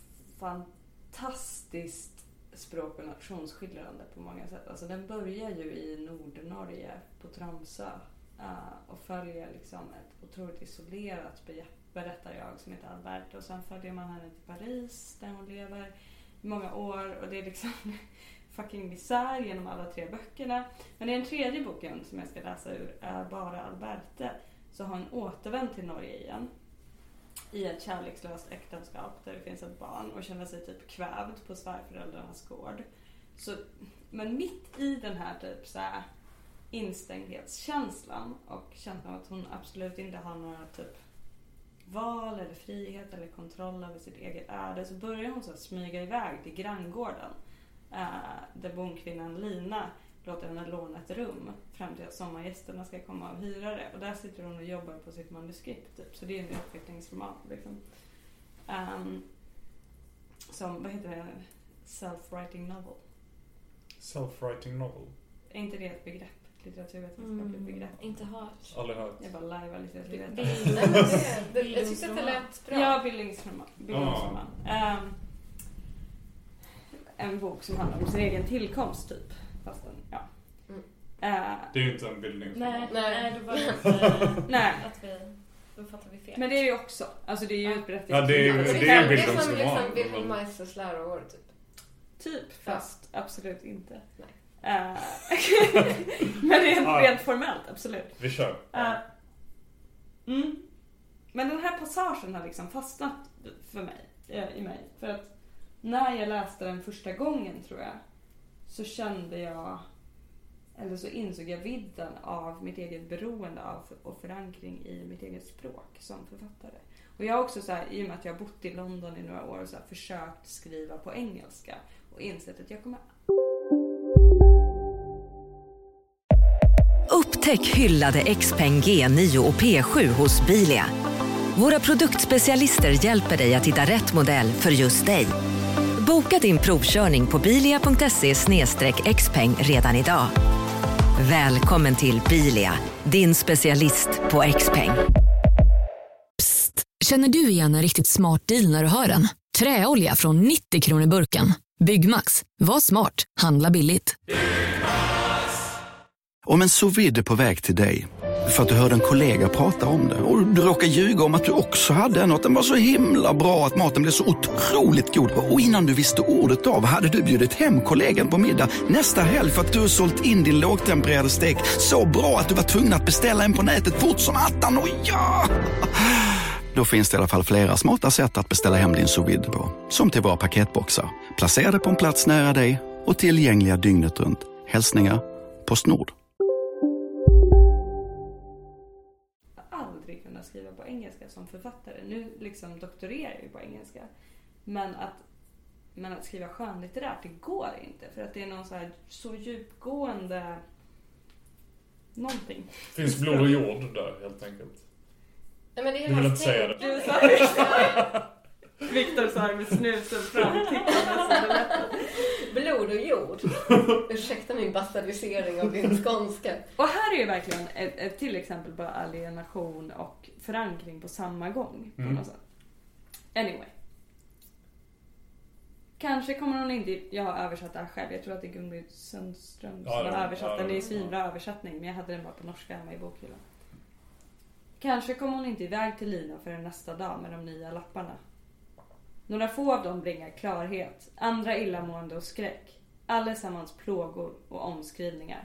fantastiskt språk- och nationsskildrande på många sätt. Alltså den börjar ju i Nordnorge på Tromsö uh, och följer liksom ett otroligt isolerat berättar jag som heter Albert, och sen följer man henne till Paris där hon lever i många år och det är liksom fucking misär genom alla tre böckerna. Men i den tredje boken som jag ska läsa ur är bara Alberte, så har hon återvänt till Norge igen i ett kärlekslöst äktenskap där det finns ett barn och känner sig typ kvävd på svärföräldrarnas gård. Så, men mitt i den här typ så här instängdhetskänslan och känslan att hon absolut inte har några typ val eller frihet eller kontroll över sitt eget öde, så börjar hon så smyga iväg till granngården äh, där bonkvinnan Lina låter henne låna ett rum fram till att sommargästerna ska komma och hyra det. Och där sitter hon och jobbar på sitt manuskript typ. Så det är en utvecklingsroman liksom. Um, som, vad heter det? Self-writing novel. Self-writing novel? Är inte det ett begrepp? Litteraturvetenskapligt mm, begrepp. Inte hört. Aldrig hört. Jag bara lajvar litteraturvetenskap. Jag tyckte att det lät bra. Ja, bildningsroman. bildningsroman. Ah. Um, en bok som handlar om sin egen tillkomst typ. Fast en, ja. Mm. Uh, det är ju inte en bildningsroman. Nej, nej, då var det inte nej. Att vi, då fattar vi fel. Men det är ju också. Alltså det är ju ett berättat. Ja, det är ju alltså, det är det är som liksom Wilhelm men... Meisters läroår typ. Typ, fast ja. Absolut inte. Nej. Uh, men rent, ah. rent formellt, absolut. Vi kör. Uh, mm. Men den här passagen har liksom fastnat för mig, i mig. För att när jag läste den första gången tror jag, så kände jag, eller så insåg jag vidden av mitt eget beroende av och förankring i mitt eget språk som författare. Och jag har också så här, i och med att jag har bott i London i några år, så här, försökt skriva på engelska och insett att jag kommer. Upptäck hyllade Xpeng G nio och P sju hos Bilia. Våra produktspecialister hjälper dig att hitta rätt modell för just dig. Boka din provkörning på bilia punkt se slash xpeng redan idag. Välkommen till Bilia, din specialist på Xpeng. Psst, känner du igen en riktigt smart deal när du hör den? Träolja från nittio kronor burken. Byggmax. Var smart. Handla billigt. Om en sous vide är på väg till dig för att du hörde en kollega prata om det och du råkar ljuga om att du också hade en och att den var så himla bra att maten blev så otroligt god. Och innan du visste ordet av hade du bjudit hem kollegan på middag nästa helg för att du har sålt in din lågtempererade stek så bra att du var tvungen att beställa en på nätet fort som attan. Och ja! Då finns det i alla fall flera smarta sätt att beställa hem din sous vide på. Som till våra paketboxar. Placerade på en plats nära dig och tillgängliga dygnet runt. Hälsningar PostNord. Aldrig kunna skriva på engelska som författare. Nu liksom doktorerar jag ju på engelska. Men att, men att skriva skönlitterärt, det går inte. För att det är någon så här så djupgående någonting. Finns blod och jord där helt enkelt. Nej, men det är du vill inte säga det. Du sa det. Viktor sa det med snusen fram. Blod och jord. Ursäkta min bastardisering av din skånska. Och här är ju verkligen ett, ett till exempel på alienation och förankring på samma gång. På mm. något sätt. Anyway. Kanske kommer hon inte... Jag har översatt det här själv. Jag tror att det är Gun-Britt Sundström som ja, har ja, översatt ja, den. Det är ja. svinbra översättning. Men jag hade den bara på norska hemma i bokhyllan. Kanske kommer hon inte iväg till Lina förrän nästa dag med de nya lapparna. Några få av dem bringar klarhet. Andra illamående och skräck. Allesammans plågor och omskrivningar.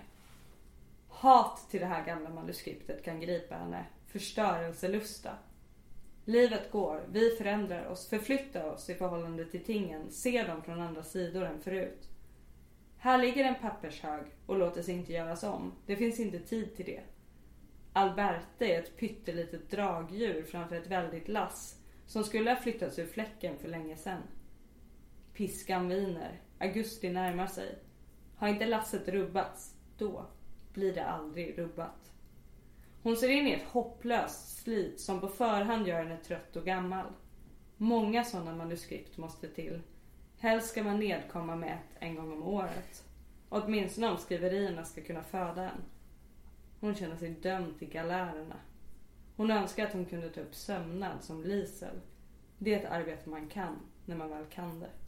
Hat till det här gamla manuskriptet kan gripa henne. Förstörelselusta. Livet går, vi förändrar oss, förflyttar oss i förhållande till tingen, ser dem från andra sidor än förut. Här ligger en pappershög och låter sig inte göras om. Det finns inte tid till det. Alberte är ett pyttelitet dragdjur framför ett väldigt lass som skulle ha flyttats ur fläcken för länge sedan. Piskan viner, augusti närmar sig. Har inte lasset rubbats, då blir det aldrig rubbat. Hon ser in i ett hopplöst slit som på förhand gör henne trött och gammal. Många sådana manuskript måste till. Helst ska man nedkomma med ett en gång om året. Åtminstone om skriverierna ska kunna föda en. Hon känner sig dömd till galärerna. Hon önskar att hon kunde ta upp sömnad som Lisel. Det är ett arbete man kan när man väl kan det.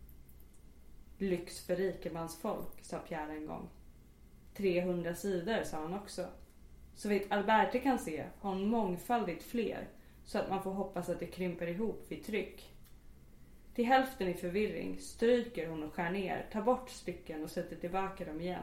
Lyx för rikemansfolk, sa Pierre en gång. trehundra sidor, sa han också. Så vitt Alberte kan se har hon mångfaldigt fler, så att man får hoppas att det krymper ihop vid tryck. Till hälften i förvirring stryker hon och skär ner, tar bort stycken och sätter tillbaka dem igen.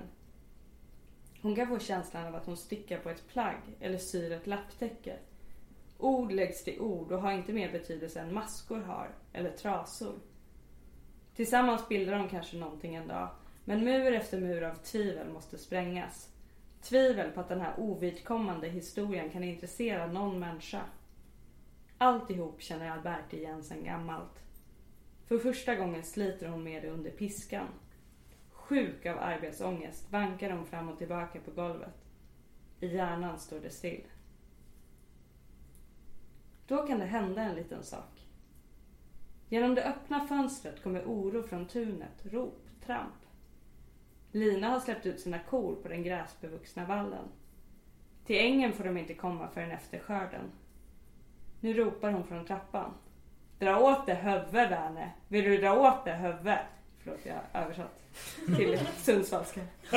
Hon kan få känslan av att hon stickar på ett plagg eller syr ett lapptäcke. Ord läggs till ord och har inte mer betydelse än maskor har, eller trasor. Tillsammans bildar de kanske någonting en dag, men mur efter mur av tvivel måste sprängas. Tvivel på att den här ovidkommande historien kan intressera någon människa. Alltihop känner Albert igen sen gammalt. För första gången sliter hon med det under piskan. Sjuk av arbetsångest vankar de fram och tillbaka på golvet. I hjärnan står det still. Då kan det hända en liten sak. Genom det öppna fönstret kommer oro från tunet, rop, tramp. Lina har släppt ut sina kor på den gräsbevuxna vallen. Till ängen får de inte komma förrän efter skörden. Nu ropar hon från trappan. Dra åt det hövve, Värne. Vill du dra åt det hövve? Förlåt, jag har översatt till sundsvallska.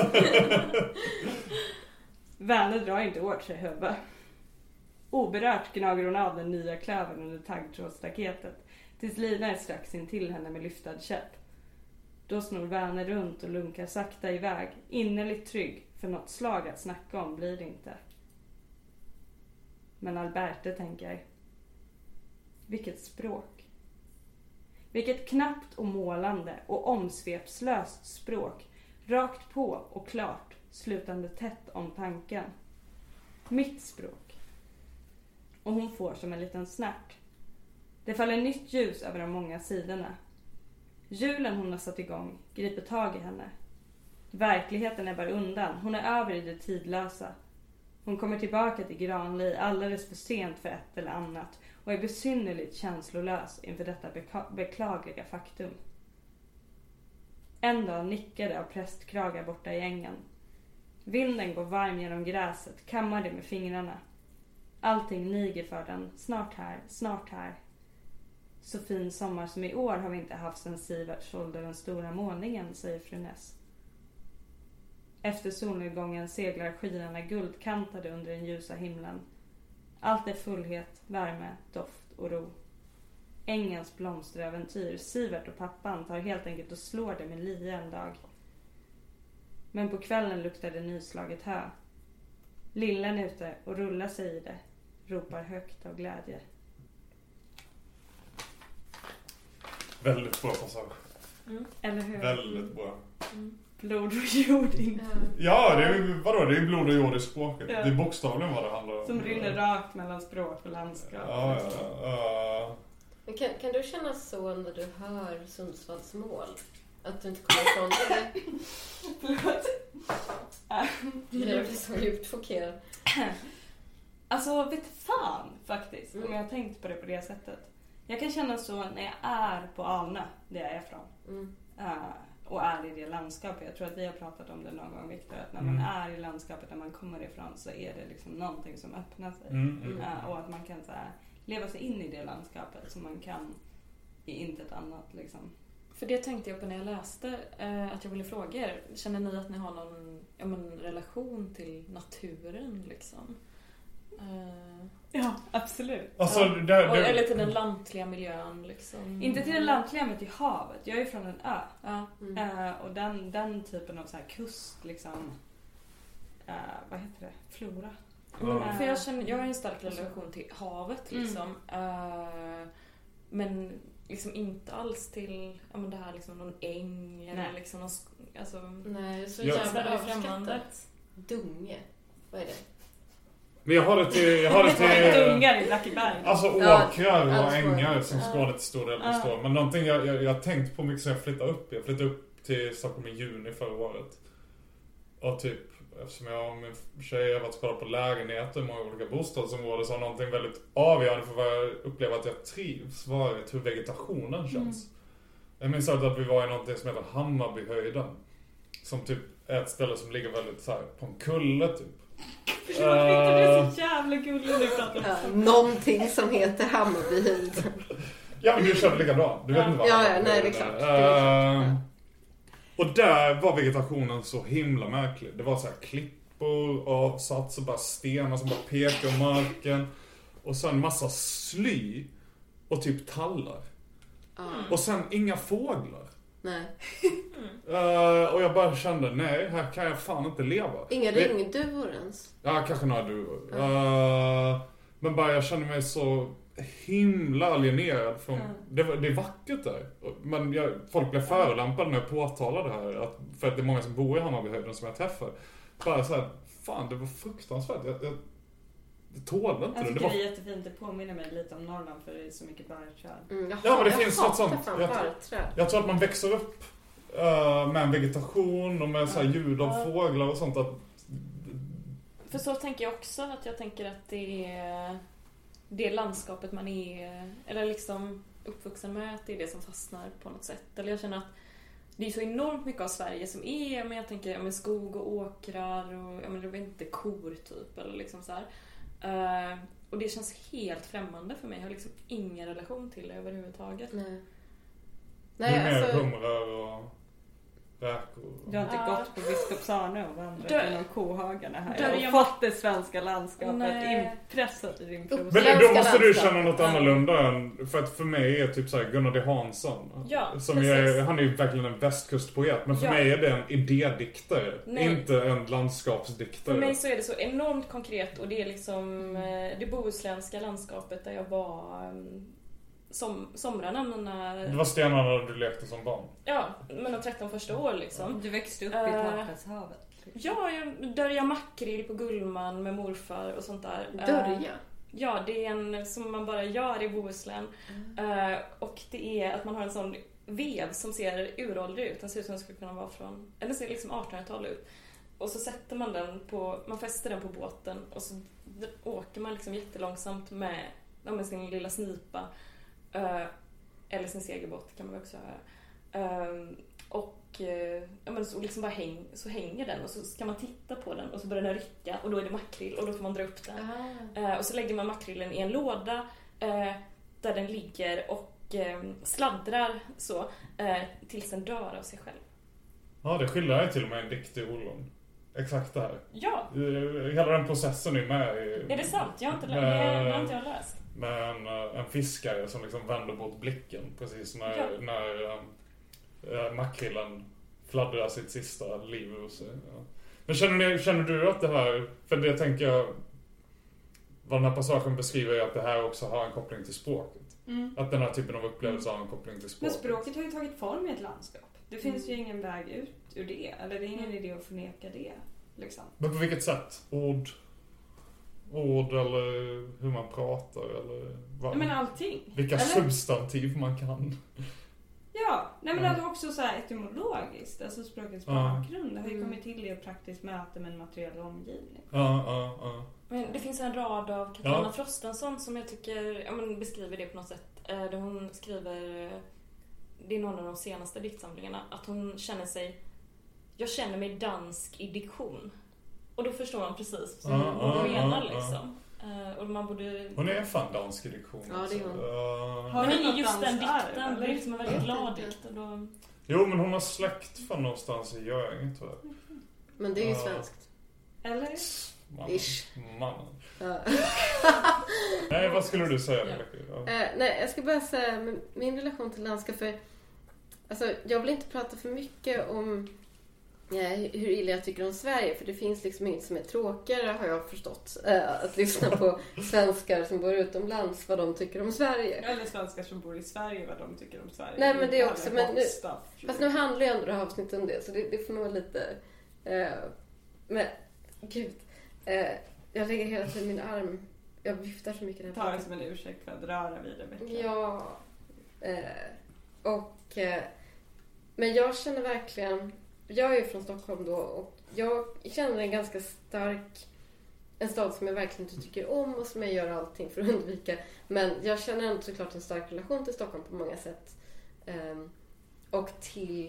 Värne drar inte åt sig hövve. Oberört gnager hon av den nya klövern under taggtrådsstaketet tills Lina är strax in till henne med lyftad käpp. Då snor Värne runt och lunkar sakta iväg, innerligt trygg, för något slag att snacka om blir det inte. Men Alberte tänker, vilket språk. Vilket knappt och målande och omsvepslöst språk, rakt på och klart, slutande tätt om tanken. Mitt språk. Och hon får som en liten snärt. Det faller nytt ljus över de många sidorna. Julen hon har satt igång griper tag i henne. Verkligheten är bara undan. Hon är över i det tidlösa. Hon kommer tillbaka till Granli alldeles för sent för ett eller annat och är besynnerligt känslolös inför detta beka- beklagliga faktum. En dag nickar det av prästkragar borta i ängen. Vinden går varm genom gräset, kammar det med fingrarna. Allting niger för den, snart här, snart här. Så fin sommar som i år har vi inte haft sen Sivert sålde den stora målningen, säger fru Ness. Efter solnedgången seglar skyarna guldkantade under den ljusa himlen. Allt är fullhet, värme, doft och ro. Ängens blomsteräventyr, Sivert och pappan tar helt enkelt och slår det med lia en dag. Men på kvällen luktar det nyslaget hö. Lillen ute och rullar sig i det, ropar högt av glädje. Väldigt bra passage. Mm. Eller hur? Väldigt bra. Mm. Blod och jord in. Ja, det är ju, vadå? Det är ju blod och jord i språket. Ja. Det är bokstavligen vad det handlar om. Som rinner rakt mellan språk och landskap. Ja, ja, ja. Men kan, kan du känna så när du hör Sundsvalls mål? Att du inte kommer ifrån det? Förlåt. Jag blir så djupt chockerad. Alltså, vet fan faktiskt. Mm. Om jag har tänkt på det på det sättet. Jag kan känna så när jag är på Alnö, där jag är från. Mm. Uh, och är i det landskapet. Jag tror att vi har pratat om det någon gång, Victor. Att när Mm. man är i landskapet där man kommer ifrån så är det liksom någonting som öppnar sig. Mm, mm. Uh, och att man kan så här, leva sig in i det landskapet som man kan i intet annat liksom. För det tänkte jag på när jag läste, eh, att jag ville fråga er. Känner ni att ni har någon ja, men, relation till naturen liksom? Eh, Ja, absolut. Alltså, ja. det, det, Och, eller till den lantliga miljön liksom. Inte till det lantliga men till havet. Jag är från en ö. Ja. Mm. Uh, och den, den typen av så här kust liksom. Uh, vad heter det? Flora. Men, Mm. för jag, känner, jag har en stark relation till havet liksom. Eh, men liksom inte alls till ja, men det här liksom någon äng eller Nej. liksom någon, sk- alltså, Nej, så Ja. jävla Väldigt främmande. överskattat. Dunge. Vad är det? Men jag har det till... Jag har det till Dungar i Blackeberg. alltså Ja, åkrar och alltså, ängar som ja. Skåne till stor del består. Men någonting jag, jag, jag har tänkt på mycket sen jag flyttade upp. Jag flyttade upp till Stockholm i juni förra året. Och typ, eftersom jag och min tjej har varit och kollat på lägenheter i många olika bostadsområden så har någonting väldigt avgörande för vad jag upplever att jag trivs varit hur vegetationen känns. Mm. Jag minns att vi var i någonting som heter Hammarbyhöjden. Som typ är ett ställe som ligger väldigt så här på en kulle typ. Förlåt, Victor, du är så jävla gullig när du pratar om Ja, sånt. någonting som heter Hammarbyhöjden. Ja, men du körde lika bra. Du vet Ja. inte vad Ja, ja, nej, det är klart. Det är klart. Uh, och där var vegetationen så himla märklig. Det var så här klippor, avsats och bara stenar som bara pekar marken. Och sen massa sly och typ tallar. Mm. Och sen inga fåglar. Nej. Uh, och jag bara kände, nej, här kan jag fan inte leva. Inga Det- ringduvor ens. Ja, kanske några duvor. Uh, men bara jag kände mig så himla alienerad från... Mm. Det, var, det är vackert där. Men jag, folk blev förolämpade när jag påtalade det här. Att, för att det är många som bor i Hammarbyhöjden som jag träffar. Bara så här, fan det var fruktansvärt. Jag, jag, jag tålde inte Jag det. tycker det var, det är jättefint. Det påminner mig lite om Norrland för det är så mycket barrträd. Mm, jag Ja, men det jag finns hatar något sånt. fan Jag- barrträd. jag tror att man växer upp uh, med en vegetation och med så här ljud av Ja. fåglar och sånt. Att, För så tänker jag också att jag tänker att det är det landskapet man är eller liksom uppvuxen med, att det är det som fastnar på något sätt. Eller jag känner att det är så enormt mycket av Sverige som är, men jag tänker ja, men skog och åkrar och ja, men det är inte kor typ eller liksom så här. Uh, och det känns helt främmande för mig. Jag har liksom ingen relation till det överhuvudtaget. Nej. det är Nej, mer alltså... humrar och räkor. Du har inte Ja. gått på Biskopsarne och vandrat Dör- genom kohagarna här. Dör Jag jag- har fått det svenska landskapet Nej. inpressat i din Men Men prosa. då Svenska måste du landskap. känna något annorlunda än, för att för mig är typ så här Gunnar D. Hansson. Ja, som precis. är, han är ju verkligen en västkustpoet, men för Ja. mig är det en idédiktare, Nej. inte en landskapsdiktare. För mig så är det så enormt konkret och det är liksom eh, det bohuslänska landskapet där jag var eh, som, somrarna när, Det var stenarna du lekte som barn. ja, men de tretton första år liksom. Du växte upp i Eh, Tapashavet. Ja, jag dörja makrill på Gullman med morfar och sånt där. Eh, Dörja. Ja, det är en som man bara gör i Bohuslän. Eh, och det är att man har en sån vev som ser uråldrig ut. Den ser ut som den skulle kunna vara från, eller ser liksom artonhundratal ut. Och så sätter man den på, man fäster den på båten och så d- åker man liksom jättelångsamt med, ja, med sin lilla snipa. Eh, eller sin segelbåt kan man också göra. Eh, och eh, ja, men så, liksom bara häng, så hänger den och så ska man titta på den och så börjar den rycka och då är det makrill och då får man dra upp den. Ah. Eh, och så lägger man makrillen i en låda eh, där den ligger och och eh, sladdrar så eh, tills den dör av sig själv. Ja, det skiljer jag till och med en dikt i Ollon. Exakt det här. Ja. Hela den processen är med i... Är det sant? Jag har inte, med, det har inte jag läst. Med en, en fiskare som liksom vänder bort blicken precis när, ja. när äh, makrillen fladdrar sitt sista liv ur sig. Ja. Men känner, ni, känner du att det här... För det tänker jag... Vad den här passagen beskriver är att det här också har en koppling till språket. Mm. Att den här typen av upplevelse har en koppling till språket. Men språket har ju tagit form i ett landskap. Det finns mm. ju ingen väg ut ur det. Eller det är ingen mm. idé att förneka det. Liksom. Men på vilket sätt? Ord, ord eller hur man pratar? Eller vad? Men allting. Vilka eller? substantiv man kan. Ja, nej men mm. det är också så här etymologiskt. Alltså språkets bakgrund. Det har ju kommit till i ett praktiskt möte med en materiell omgivning. Ja, ja, ja. Men det finns en rad av Katarina ja. Frostenson som jag tycker ja, men beskriver det på något sätt. Där hon skriver, det är någon av de senaste diktsamlingarna, att hon känner sig, jag känner mig dansk i diktion. Och då förstår man precis vad ja, hon ja, menar ja, liksom. Ja. Och man borde... Hon är fan dansk i diktion. Ja, det är hon. Uh... Har men just den dikten, det är liksom en väldigt glad dikt. Och då... Jo, men hon har släkt från någonstans i Göinge, tror jag. Men det är ju uh... svenskt. Eller? Man, Ish. Mannen. Nej, vad skulle du säga? Ja. Ja. Uh, nej, jag ska bara säga min relation till landskap. För, alltså, jag vill inte prata för mycket om ja, hur illa jag tycker om Sverige. För det finns liksom inget som är tråkigare, har jag förstått. Uh, att lyssna på svenskar som bor utomlands, vad de tycker om Sverige. Eller svenskar som bor i Sverige, vad de tycker om Sverige. Nej, men det är också... Men nu, fast nu handlar ju ändå det här avsnittet om det. Så det, det får nog vara lite... Uh, men, gud... Uh, jag lägger hela tiden min arm. Jag viftar så mycket. Ta det som en ursäkt för att röra vid det. Ja. Eh, och, eh, men jag känner verkligen... Jag är ju från Stockholm då. Och jag känner en ganska stark... En stad som jag verkligen inte tycker om. Och som jag gör allting för att undvika. Men jag känner ändå såklart en stark relation till Stockholm på många sätt. Eh, och till...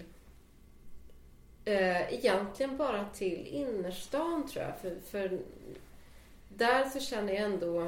Eh, egentligen bara till innerstan, tror jag. För... för där så känner jag ändå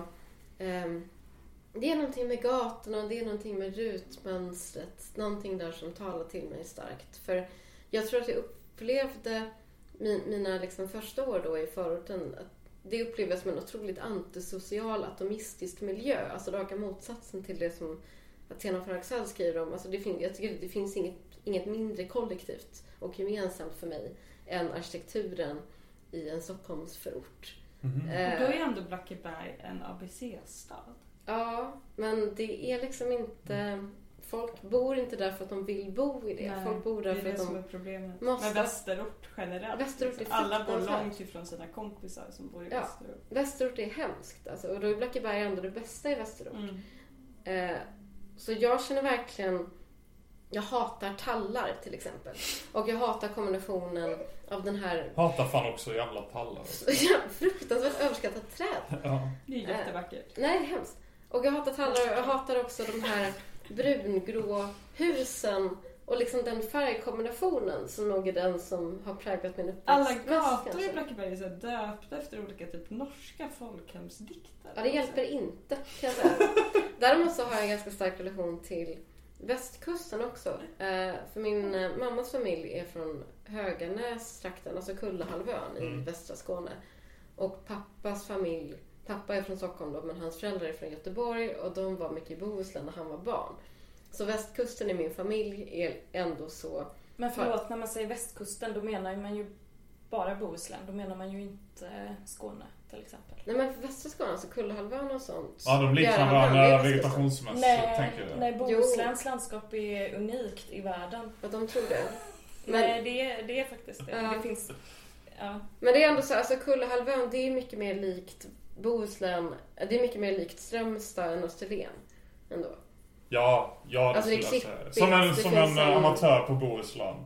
eh, det är någonting med gatorna och det är någonting med rutmönstret, någonting där som talar till mig starkt. För jag tror att jag upplevde min, mina liksom första år då i förorten, att det upplevdes som en otroligt antisocial, atomistisk miljö. Alltså raka motsatsen till det som Athena von Axel skriver om. Alltså det fin- jag tycker att det finns inget, inget mindre kollektivt och gemensamt för mig än arkitekturen i en Stockholmsförort. Mm-hmm. Och då är ändå Blackeberg en A B C-stad. Ja, men det är liksom inte... Folk bor inte där för att de vill bo i det. Nej, folk bor där det är för det att de som är problemet. måste... Men Västerort generellt. Västerort är alla bor långt ifrån sina kompisar som bor i ja, Västerort. Västerort är hemskt. Alltså, och då är Blackeberg ändå det bästa i Västerort. Mm. Eh, så jag känner verkligen... Jag hatar tallar till exempel. Och jag hatar kombinationen av den här... Hatar fan också jävla tallar. Ja, fruktansvärt överskattat träd. Ja. Det är jättevackert. Eh, nej, hemskt. Och jag hatar tallar och jag hatar också de här brungrå husen. Och liksom den färgkombinationen som nog är den som har präglat min uppväxt. Alla gator i Blackeberg är så döpta efter olika typ norska folkhemsdiktare. Ja, det hjälper inte, kan jag säga. Däremot så har jag en ganska stark relation till västkusten också. Eh, för min eh, mammas familj är från Höganäs-trakten, alltså Kullahalvön i mm. västra Skåne. Och pappas familj, pappa är från Stockholm då, men hans föräldrar är från Göteborg och de var mycket i Bohuslän när han var barn. Så västkusten i min familj är ändå så... Men förlåt, när man säger västkusten då menar man ju bara Bohuslän. Då menar man ju inte Skåne till exempel. Nej, men för västra Skåne, alltså Kullahalvön och sånt. Ja, de liknar varandra vegetationsmässigt, nej, tänker jag. Nej, Bohusläns landskap är unikt i världen. Och de tror det. Men... Nej, det är, det är faktiskt det. Ja. Det finns... Ja. Men det är ändå så, alltså Kullahalvön, det är mycket mer likt Bohuslän. Det är mycket mer likt Strömstad än Österlen ändå. Ja, ja det alltså, skulle jag säga. Som en, som en en... amatör på Bohuslän.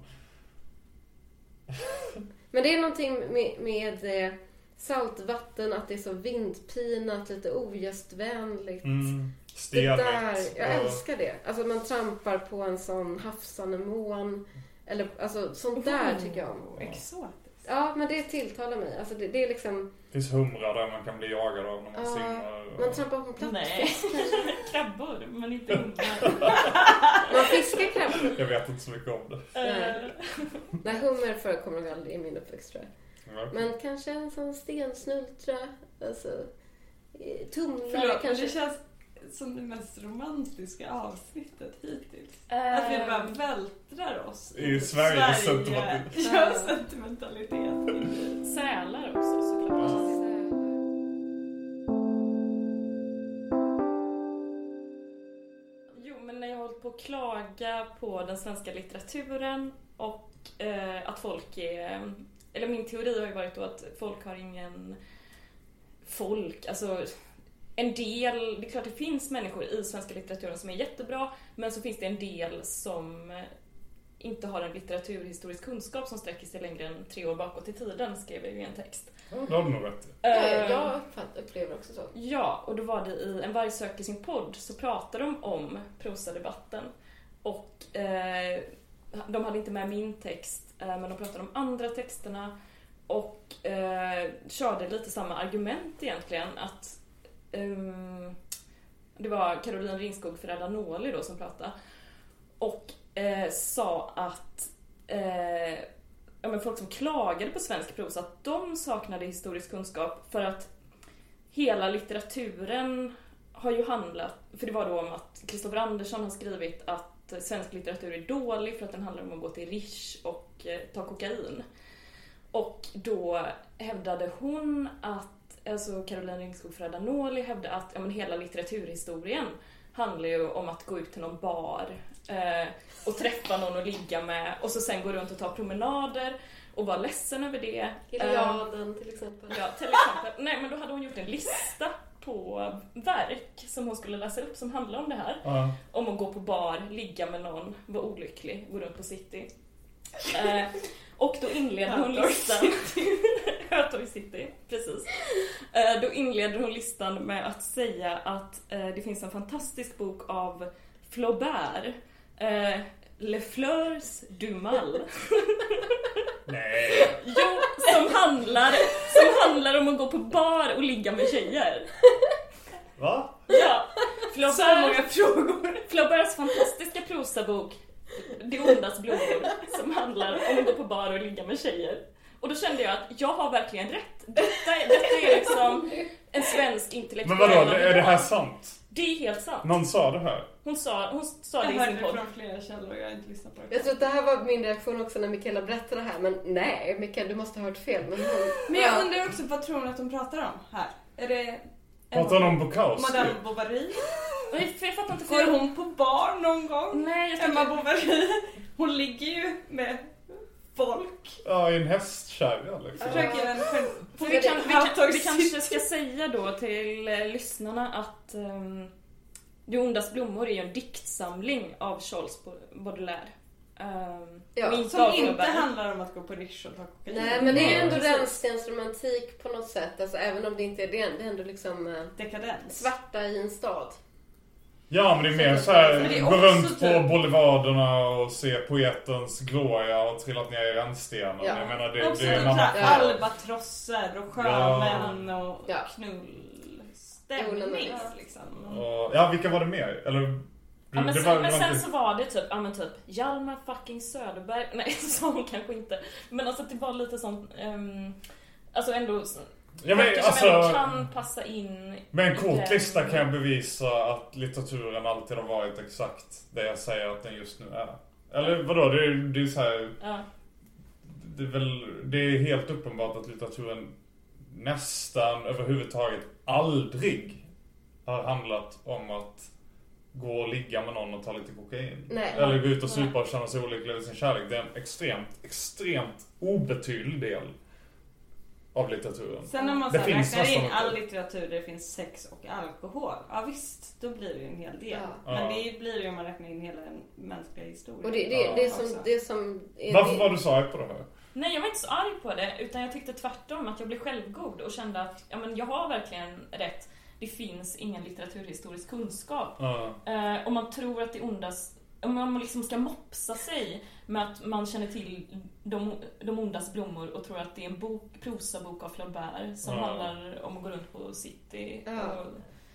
Men det är någonting med, med eh, saltvatten, att det är så vindpinat, lite ogästvänligt. Mm, det där, jag älskar det. Alltså man trampar på en sån havsanemon. Eller alltså sånt där tycker jag om. Exotiskt. Ja, men det tilltalar mig. Alltså det, det är liksom... Det finns humrar där man kan bli jagad av när man Ja, simmar. Och... man trampar på en platt Nej, fisk. krabbor, men inte humrar. Man fiskar krabbor. Jag vet inte så mycket om det. Nej. Nej, hummer förekommer nog aldrig i min uppväxt, tror jag. Ja. Men kanske en sån stensnultra, alltså tumlare Förlåt, kanske. men det känns som det mest romantiska avsnittet hittills. Uh, att vi bara vältrar oss i Sverige sentimentalitet. Ja, sentimentalitet. Sälar också, såklart. Ja. Jo, men när jag har hållit på att klaga på den svenska litteraturen och eh, att folk är... Eller min teori har ju varit då att folk har ingen... Folk, alltså... En del, det är klart det finns människor i svenska litteraturen som är jättebra, men så finns det en del som inte har en litteraturhistorisk kunskap som sträcker sig längre än tre år bakåt i tiden, skrev jag i en text. Ja, det har du nog rätt i. Ja, jag upplever också så. Ja, och då var det i En varg söker sin podd så pratade de om prosadebatten. Och eh, de hade inte med min text, eh, men de pratade om andra texterna och eh, körde lite samma argument egentligen, att Um, det var Caroline Ringskog Ferrada Noli då som pratade och eh, sa att eh, ja, men folk som klagade på svensk prosa att de saknade historisk kunskap för att hela litteraturen har ju handlat, för det var då om att Kristoffer Andersson har skrivit att svensk litteratur är dålig för att den handlar om att gå till Rish och eh, ta kokain. Och då hävdade hon att alltså Caroline Ringskog Ferrada Noli hävdade att ja, men hela litteraturhistorien handlar ju om att gå ut till någon bar eh, och träffa någon och ligga med och så sen gå runt och ta promenader och vara ledsen över det. Iliaden eh, till exempel. Ja, till exempel. Nej, men då hade hon gjort en lista på verk som hon skulle läsa upp som handlar om det här. Ja. Om att gå på bar, ligga med någon, vara olycklig, gå runt på city. Eh, och då inleder hon listan Hötorg City, precis. Eh, då inleder hon listan med att säga att eh, det finns en fantastisk bok av Flaubert, eh, Le Fleurs du Mal. Nej. Jo, som handlar, som handlar om att gå på bar och ligga med tjejer. Va? Ja, Flaubert, så många frågor. Flauberts fantastiska prosabok Det ondas blommor, som handlar om att gå på bar och ligga med tjejer. Och då kände jag att jag har verkligen rätt. Detta är, detta är liksom en svensk intellektuell. Men vadå, är det här sant? Det är helt sant. Någon sa det här? Hon sa, hon sa jag det i sin podd. Jag hörde det från flera källor, jag har inte lyssnat på det. Jag tror att det här var min reaktion också när Mikaela berättade det här. Men nej, Mikaela, du måste ha hört fel. Men, hon, men jag undrar också, vad tror hon att de pratar om här? Är det... Pratar hon om Bukowski? Madame Bovary? För jag fattar inte. Går hon på bar någon gång? Nej, jag Emma Bovary. Hon ligger ju med folk. Ja, i en hästkärra liksom. Försöker en själv... Vi, kan, vi, kan, vi kanske ska säga då till eh, lyssnarna att um, Det ondas blommor är ju en diktsamling av Charles Baudelaire. Um, ja, som inte handlar om att gå på Rish och ta kokain. Nej, men det är ju ändå rännstensromantik på något sätt. Alltså, även om det inte är det, det är ändå liksom uh, dekadens. Svarta i en stad. Ja, men det är mer så här, gå runt typ... på boulevarderna och se poetens gloria och trillat ner i rännstenen. Ja. Jag menar, det, också det är en annan ja. albatrosser och sjömän ja. och ja. knullstämning ja. liksom. Och, ja, vilka var det mer? Eller... Ja, men det sen, var, men det var sen inte... så var det typ, ja men typ Hjalmar fucking Söderberg. Nej, så sa hon kanske inte. Men alltså det var lite sånt um, alltså ändå ja, men, som alltså, ändå kan passa in. Med en kortlista kan jag bevisa att litteraturen alltid har varit exakt det jag säger att den just nu är. Eller vadå, det är, det är så här. Ja. Det är väl, det är helt uppenbart att litteraturen nästan överhuvudtaget aldrig har handlat om att gå och ligga med någon och ta lite kokain. Nej. Eller gå ut och supa och känna sig olycklig över sin kärlek. Det är en extremt, extremt obetydlig del av litteraturen. Sen när man det så finns räknar in inte. all litteratur där det finns sex och alkohol. Ja visst, då blir det ju en hel del. Ja. Men Ja. det blir ju om man räknar in hela den mänskliga historien. Och det, det, Ja. det, är som, det är som... Är Varför det... var du så arg på det här? Nej, jag var inte så arg på det, utan jag tyckte tvärtom att jag blev självgod och kände att ja, men jag har verkligen rätt. Det finns ingen litteraturhistorisk kunskap. Ja. Uh, om man tror att det ondas om man liksom ska mopsa sig med att man känner till de, de ondas blommor och tror att det är en bok, prosabok av Flaubert som ja. handlar om att gå runt på city ja. och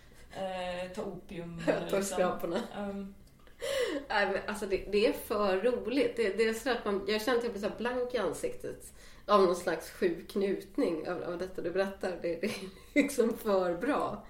eh, ta opium. På skraporna. Um. Nej, men alltså det, det är för roligt. Det, det är så att man, jag känner att jag blir så blank i ansiktet av någon slags sjuk njutning av, av detta du berättar. Det, det är liksom för bra.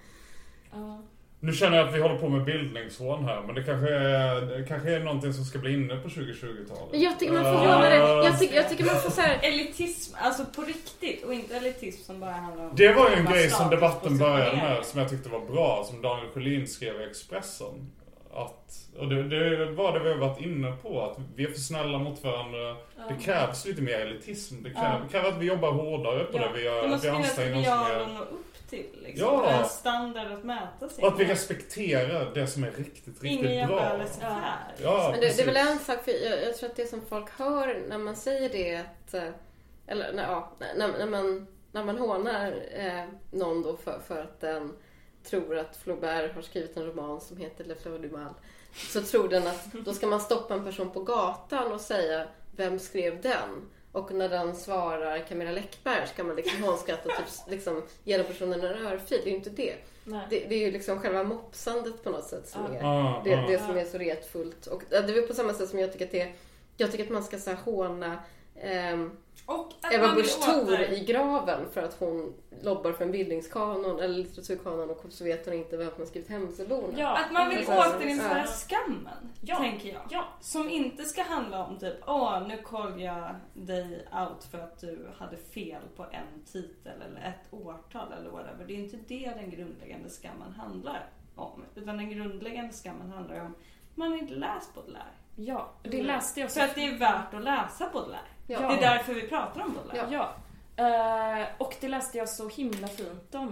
Ja. Nu känner jag att vi håller på med bildningshån här, men det kanske är, det kanske är någonting som ska bli inne på tjugo-tjugotalet. Jag tycker man får hålla det. Jag tycker, jag tycker man får så här elitism, alltså på riktigt, och inte elitism som bara handlar om... Det var ju en grej som debatten började med, som jag tyckte var bra, som Daniel Sjölin skrev i Expressen. Att, och det, det var det vi har varit inne på, att vi är för snälla mot varandra. Ja. Det krävs lite mer elitism. Det kräver, ja. kräver att vi jobbar hårdare på ja. det vi gör. Det måste finnas ett ideal att nå upp till. Liksom. Ja. En standard att mäta sig. Och att vi respekterar det som är riktigt, riktigt Ingen bra. Ja. Ja, men det, det är väl en sak, för jag, jag tror att det som folk hör när man säger det, att, eller när, ja, när, när, man, när man hånar eh, någon då för, för att den tror att Flaubert har skrivit en roman som heter Le Fleur du Mal, så tror den att då ska man stoppa en person på gatan och säga vem skrev den, och när den svarar Camilla Läckberg ska man liksom hånskratta och typ liksom ge den personen en örfil. Det är ju inte det. det. Det är ju liksom själva mopsandet på något sätt som är ah, det, ah. det som är så retfullt. Och det är på samma sätt som jag tycker att det jag tycker att man ska så här håna ehm, och Ebba Busch Thor i graven för att hon lobbar för en bildningskanon eller litteraturkanon, och så vet hon inte vem som har skrivit Hemsöborna. Ja, att man vill återinföra ja. skammen, ja. tänker jag. Ja. Som inte ska handla om typ, åh, nu kollar jag dig out för att du hade fel på en titel eller ett årtal eller whatever. Det är inte det den grundläggande skammen handlar om. Utan den grundläggande skammen handlar om man har inte läst Baudelaire. Ja, det läste jag. Så att det är värt att läsa Baudelaire. Ja. Det är därför vi pratar om Baudelaire. Ja. ja. Uh, och det läste jag så himla fint om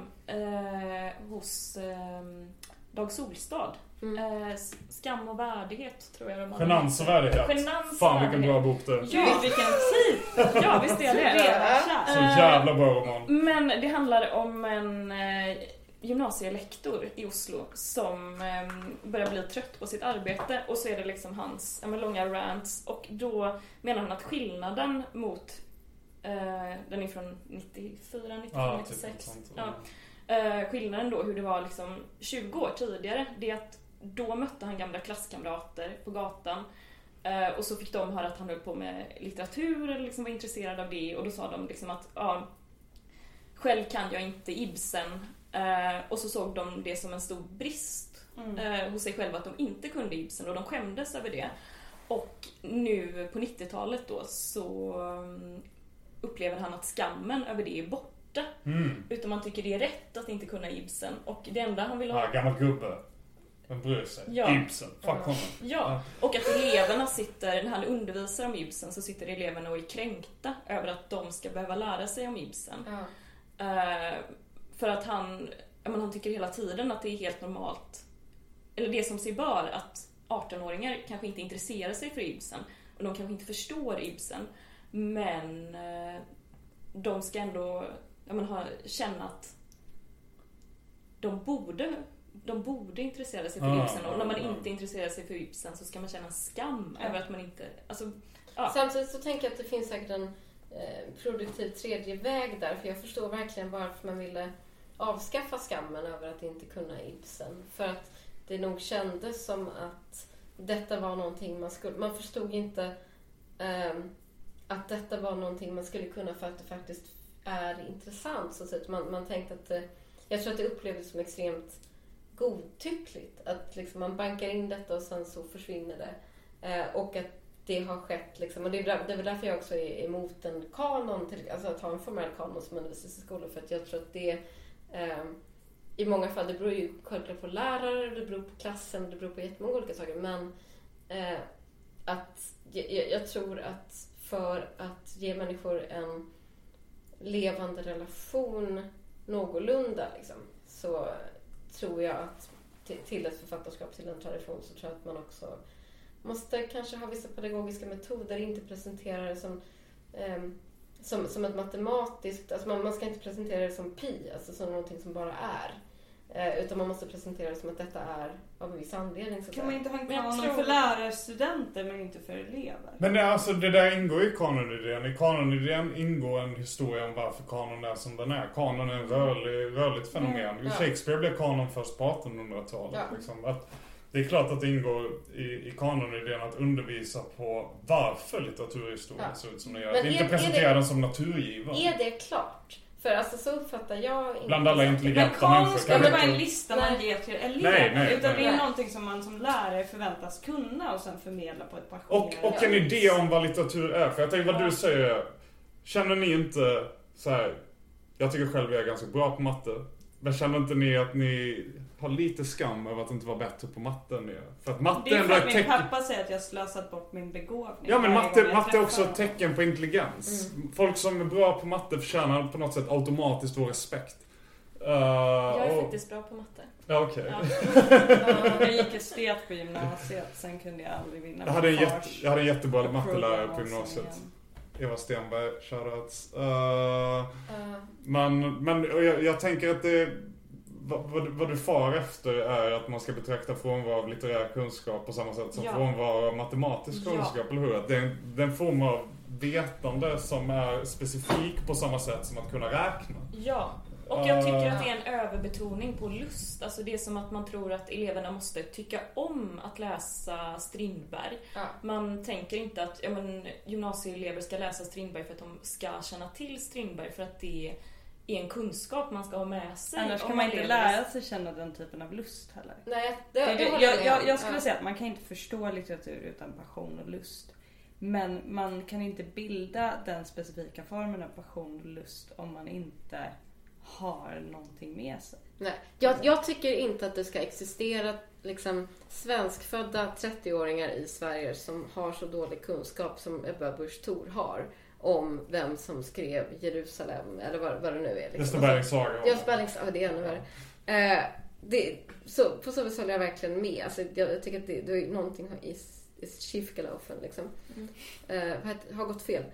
uh, hos uh, Dag Solstad. Mm. Uh, skam och värdighet, tror jag de har. Genans och värdighet. Genans Fan, värdighet. vilken bra bok det. Ja, vilken tid. Ja, visst är det. Så jävla bra roman. Men det handlar om en uh, gymnasielektor i Oslo som eh, börjar bli trött på sitt arbete, och så är det liksom hans ja, långa rants, och då menar han att skillnaden mot eh, den är från nittiofyra, nittiofem, nittiosex ja, eh, skillnaden då hur det var liksom tjugo år tidigare, det är att då mötte han gamla klasskamrater på gatan, eh, och så fick de höra att han höll på med litteratur eller liksom var intresserad av det, och då sa de liksom att ja, själv kan jag inte Ibsen. Uh, och så såg de det som en stor brist mm. uh, hos sig själva att de inte kunde Ibsen, och de skämdes över det. Och nu på nittiotalet då så um, upplever han att skammen över det är borta. Mm. Utan man tycker det är rätt att inte kunna Ibsen. Och det enda han vill ha... Ja, gammal gubbe. En bryr sig. Ja. Ibsen. Fuck honom. Ja. ja, och att eleverna sitter, när han undervisar om Ibsen så sitter eleverna och är kränkta över att de ska behöva lära sig om Ibsen. Ja. Uh, För att han, jag menar, han tycker hela tiden att det är helt normalt, eller det som sig bör, att arton-åringar kanske inte intresserar sig för Ibsen och de kanske inte förstår Ibsen, men eh, de ska ändå jag menar, ha, känna att de borde, de borde intressera sig för ah, Ibsen, och när man ah, inte intresserar sig för Ibsen så ska man känna skam ah. över att man inte... Alltså, ah. Samtidigt så tänker jag att det finns säkert en eh, produktiv tredje väg där, för jag förstår verkligen varför man ville avskaffa skammen över att inte kunna Ibsen. För att det nog kändes som att detta var någonting man skulle... Man förstod inte eh, att detta var någonting man skulle kunna för att det faktiskt är intressant. Så att man, man tänkte att... Eh, jag tror att det upplevdes som extremt godtyckligt. Att liksom man bankar in detta och sen så försvinner det. Eh, och att det har skett liksom. Och det är, där, det är väl därför jag också är emot en kanon. Till, alltså att ha en formell kanon som undervisas i skolan. För att jag tror att det... Eh, i många fall, det beror ju självklart på lärare, det beror på klassen, det beror på jättemånga olika saker. Men eh, att jag, jag tror att för att ge människor en levande relation någorlunda liksom, så tror jag att till, till ett författarskap, till en tradition, så tror jag att man också måste kanske ha vissa pedagogiska metoder, inte presentera det som eh, Som, som ett matematiskt... Alltså man, man ska inte presentera det som pi, alltså som någonting som bara är. Eh, utan man måste presentera det som att detta är av en viss anledning. Så kan man inte ha en Men jag kanon tror- för lärarstudenter men inte för elever? Men det, alltså, det där ingår i kanonidén. I kanonidén ingår en historia om varför kanon är som den är. Kanon är en rörlig, rörligt fenomen. Ja. Shakespeare blev kanon först på artonhundratalet. Ja. Liksom. Att det är klart att det ingår i, i kanonidén att undervisa på varför litteraturhistorien Ja. ser ut som den gör. Men Att är- inte är presentera det- den som naturgiven. Är det klart? För alltså så uppfattar jag inte. Bland alla Men intelligenta kanon människor. ska kan inte vi vara en inte- lista man Nej. ger till elever. Nej, nej, utan nej. det är Nej. någonting som man som lärare förväntas kunna och sen förmedla på ett Och, passionerat och en vis. idé om vad litteratur är. För jag tänker vad Ja. du säger. Känner ni inte så här? Jag tycker själv jag är ganska bra på matte. Men känner inte ni att ni har lite skam över att inte vara bättre på matte än ni är? För att matte Det är ändå för är att ett min tecken. pappa säger att jag slösat bort min begåvning. Ja men varje matte, gång jag matte är också träffar ett honom. tecken på intelligens. Mm. Folk som är bra på matte förtjänar på något sätt automatiskt vår respekt. Uh, Jag är och, faktiskt bra på matte. Ja okej. Ja. Jag gick estet på gymnasiet, sen kunde jag aldrig vinna. Jag hade en, min jätte, fars jag hade en jättebra mattelärare approval på någonsin gymnasiet. igen. Eva Stenberg, shoutouts. Uh, Uh, Men, men och jag, jag tänker att det, vad, vad, vad du far efter är att man ska betrakta frånvaro av litterär kunskap på samma sätt som Ja. frånvaro av matematisk Ja. kunskap, eller hur? Att det är en, det är en form av vetande som är specifik på samma sätt som att kunna räkna. Ja, och jag tycker att det är en överbetoning på lust. Alltså det är som att man tror att eleverna måste tycka om att läsa Strindberg. ja. Man tänker inte att ja, men, gymnasieelever ska läsa Strindberg för att de ska känna till Strindberg, för att det är en kunskap man ska ha med sig. Annars om kan man inte lever- lära sig känna den typen av lust heller. Nej, det, Det, det, det, håller jag, med jag, om. jag skulle Ja. säga att man kan inte förstå litteratur utan passion och lust. Men man kan inte bilda den specifika formen av passion och lust om man inte har någonting med sig. Nej, jag, jag tycker inte att det ska existera liksom svenskfödda trettio-åringar i Sverige som har så dålig kunskap som Ebba Busch Thor har om vem som skrev Jerusalem eller vad, vad det nu är. Liksom. Gösta Berlings saga. Gösta Berlings saga, det är ännu värre. Eh, det, så, på så vis håller jag verkligen med. Alltså, jag, jag tycker att det, det är någonting i, i Schiffgelaufen liksom. Mm. Eh, vad- har gått fel.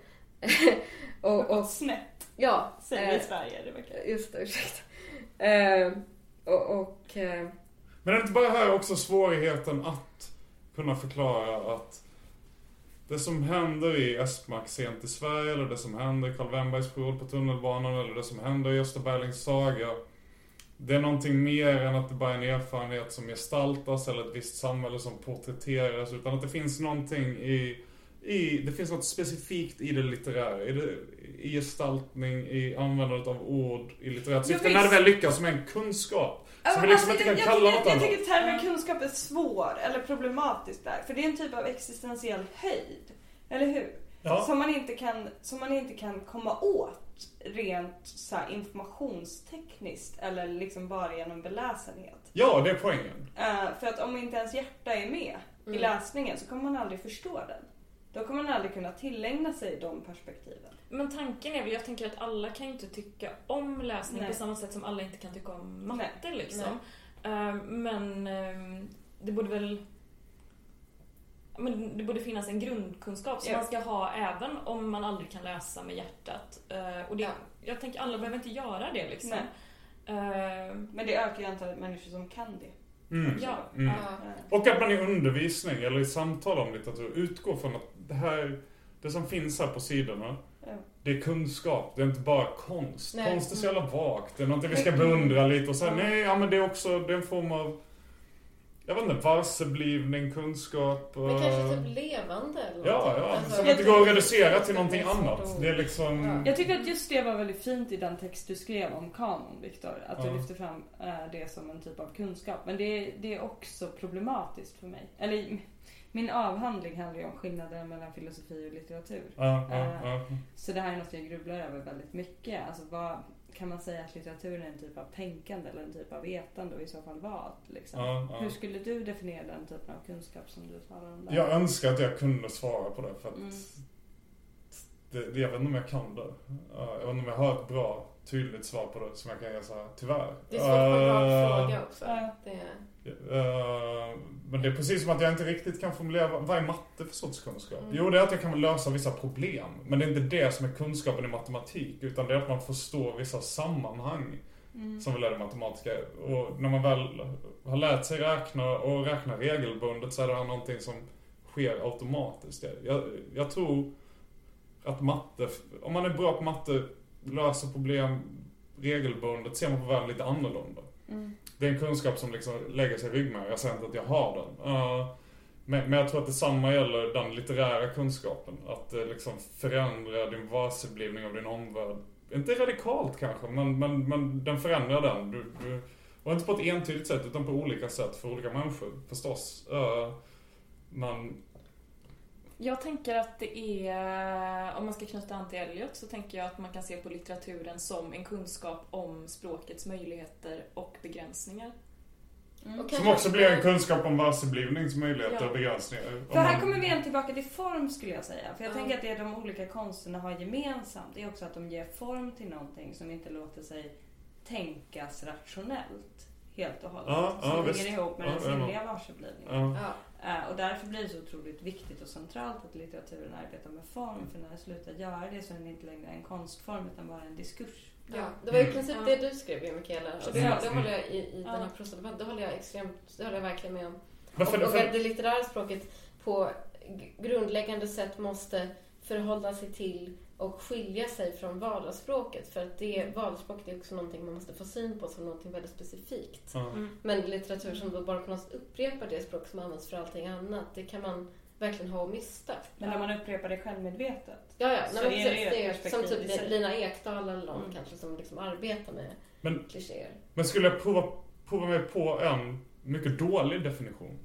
och, och, Snett, ja, säger vi i eh, Sverige. Det verkar. just det, ursäkta. Eh, och, och eh, Men är det inte bara här också svårigheten att kunna förklara att det som händer i Estmark sent i Sverige, eller det som händer i Karl Wennbergs förord på tunnelbanan, eller det som händer i Gösta Berlings saga, det är någonting mer än att det bara är en erfarenhet som gestaltas eller ett visst samhälle som porträtteras, utan att det finns någonting i, i det finns något specifikt i det litterära, i, det, i gestaltning, i användandet av ord, i litterärt syfte, när det väl lyckas med en kunskap. Som vi liksom inte kan jag, kalla jag, något jag annat. tycker termen kunskap är svår eller problematisk där. För det är en typ av existentiell höjd. Eller hur? Ja. Som, man inte kan, som man inte kan komma åt rent så här, informationstekniskt. Eller liksom bara genom beläsenhet. Ja, det är poängen. Uh, för att om inte ens hjärta är med Mm. i läsningen så kommer man aldrig förstå den. Då kommer man aldrig kunna tillägna sig de perspektiven. Men tanken är väl, jag tänker att alla kan ju inte tycka om läsning Nej. på samma sätt som alla inte kan tycka om matte Nej. liksom. Eh, men eh, det borde väl men det borde finnas en grundkunskap som Ja. man ska ha även om man aldrig kan läsa med hjärtat. Eh, och det, Ja. jag tänker alla behöver inte göra det liksom. Nej. Eh, Men det ökar ju antalet människor som kan det. Mm. ja. Mm. eh, ja. Och att man i undervisning eller i samtal om litteratur utgår från att det här, det som finns här på sidorna, Ja. det är kunskap, det är inte bara konst. Nej. Konst är så jävla vagt, det är någonting vi ska beundra lite och säga, Ja. nej, ja men det är också, det är en form av, jag vet inte, varseblivning, kunskap. Men kanske eh, typ levande eller Ja, någonting. ja, Alltså, som jag att det går att tycker- reducera till det är någonting svårt annat. att- Det är liksom... Ja. Jag tycker att just det var väldigt fint i den text du skrev om kanon, Viktor. Att Ja. du lyfter fram äh, det som en typ av kunskap. Men det, det är också problematiskt för mig. Eller min avhandling handlar ju om skillnaden mellan filosofi och litteratur. Ja, ja, Eh, ja. Så det här är något jag grubblar över väldigt mycket. Alltså vad, kan man säga att litteraturen är en typ av tänkande eller en typ av vetande och i så fall vad? Liksom? Ja, ja. Hur skulle du definiera den typen av kunskap som du talar om där? Jag önskar att jag kunde svara på det för att Mm. det, det, jag vet inte om jag kan det. Uh, jag vet inte om jag har ett bra, tydligt svar på det som jag kan ge så här, tyvärr. Det är svårt på en rak Uh, fråga också. Ja. Det är... Uh, men det är precis som att jag inte riktigt kan formulera vad, vad är matte för sorts kunskap. Mm. Jo, det är att jag kan lösa vissa problem. Men det är inte det som är kunskapen i matematik. Utan det är att man förstår vissa sammanhang Mm. Som väl är det matematiska. Och när man väl har lärt sig räkna och räkna regelbundet så är det här någonting som sker automatiskt. Jag, jag tror att matte, om man är bra på matte, löser problem regelbundet, ser man på världen lite annorlunda. Mm. Det är en kunskap som liksom lägger sig i ryggmärgen. Jag säger inte att jag har den. Uh, men, men jag tror att detsamma gäller den litterära kunskapen. Att det liksom förändrar din varseblivning av din omvärld. Inte radikalt kanske, men, men, men den förändrar den. Du, du, och inte på ett entydigt sätt, utan på olika sätt för olika människor, förstås. Uh, men... Jag tänker att det är, om man ska knyta an till Eliot, så tänker jag att man kan se på litteraturen som en kunskap om språkets möjligheter och begränsningar. Mm. Som också blir en kunskap om varseblivnings möjligheter ja. och begränsningar. För här kommer vi igen tillbaka till form, skulle jag säga. För jag mm. tänker att det de olika konsterna har gemensamt är också att de ger form till någonting som inte låter sig tänkas rationellt helt och hållet. Ja, som ja, ligger visst. ihop med ja, den sinnliga varseblivningen. Ja. Ja. Uh, och därför blir det så otroligt viktigt och centralt att litteraturen arbetar med form. För när det slutar göra det så är det inte längre en konstform utan bara en diskurs. Ja, det var i princip mm. det du skrev ju, Mikaela. Och det, Mm. det håller jag i, i ja. den här processen. Det håller jag extremt, det håller jag verkligen med om. Varför, och, och för... att det litterära språket på grundläggande sätt måste förhålla sig till och skilja sig från vardagsspråket. För att det vardagsspråket är också någonting man måste få syn på som någonting väldigt specifikt. Mm. Men litteratur som då bara på något sätt upprepar det språk som används för allting annat, det kan man verkligen ha och mista. Men när man upprepar det självmedvetet. Ja, ja. Så Nej, är precis, det, det är som typ Lina Ekdahl eller någon mm. kanske som liksom arbetar med men, klichéer. Men skulle jag prova, prova mig på en mycket dålig definition?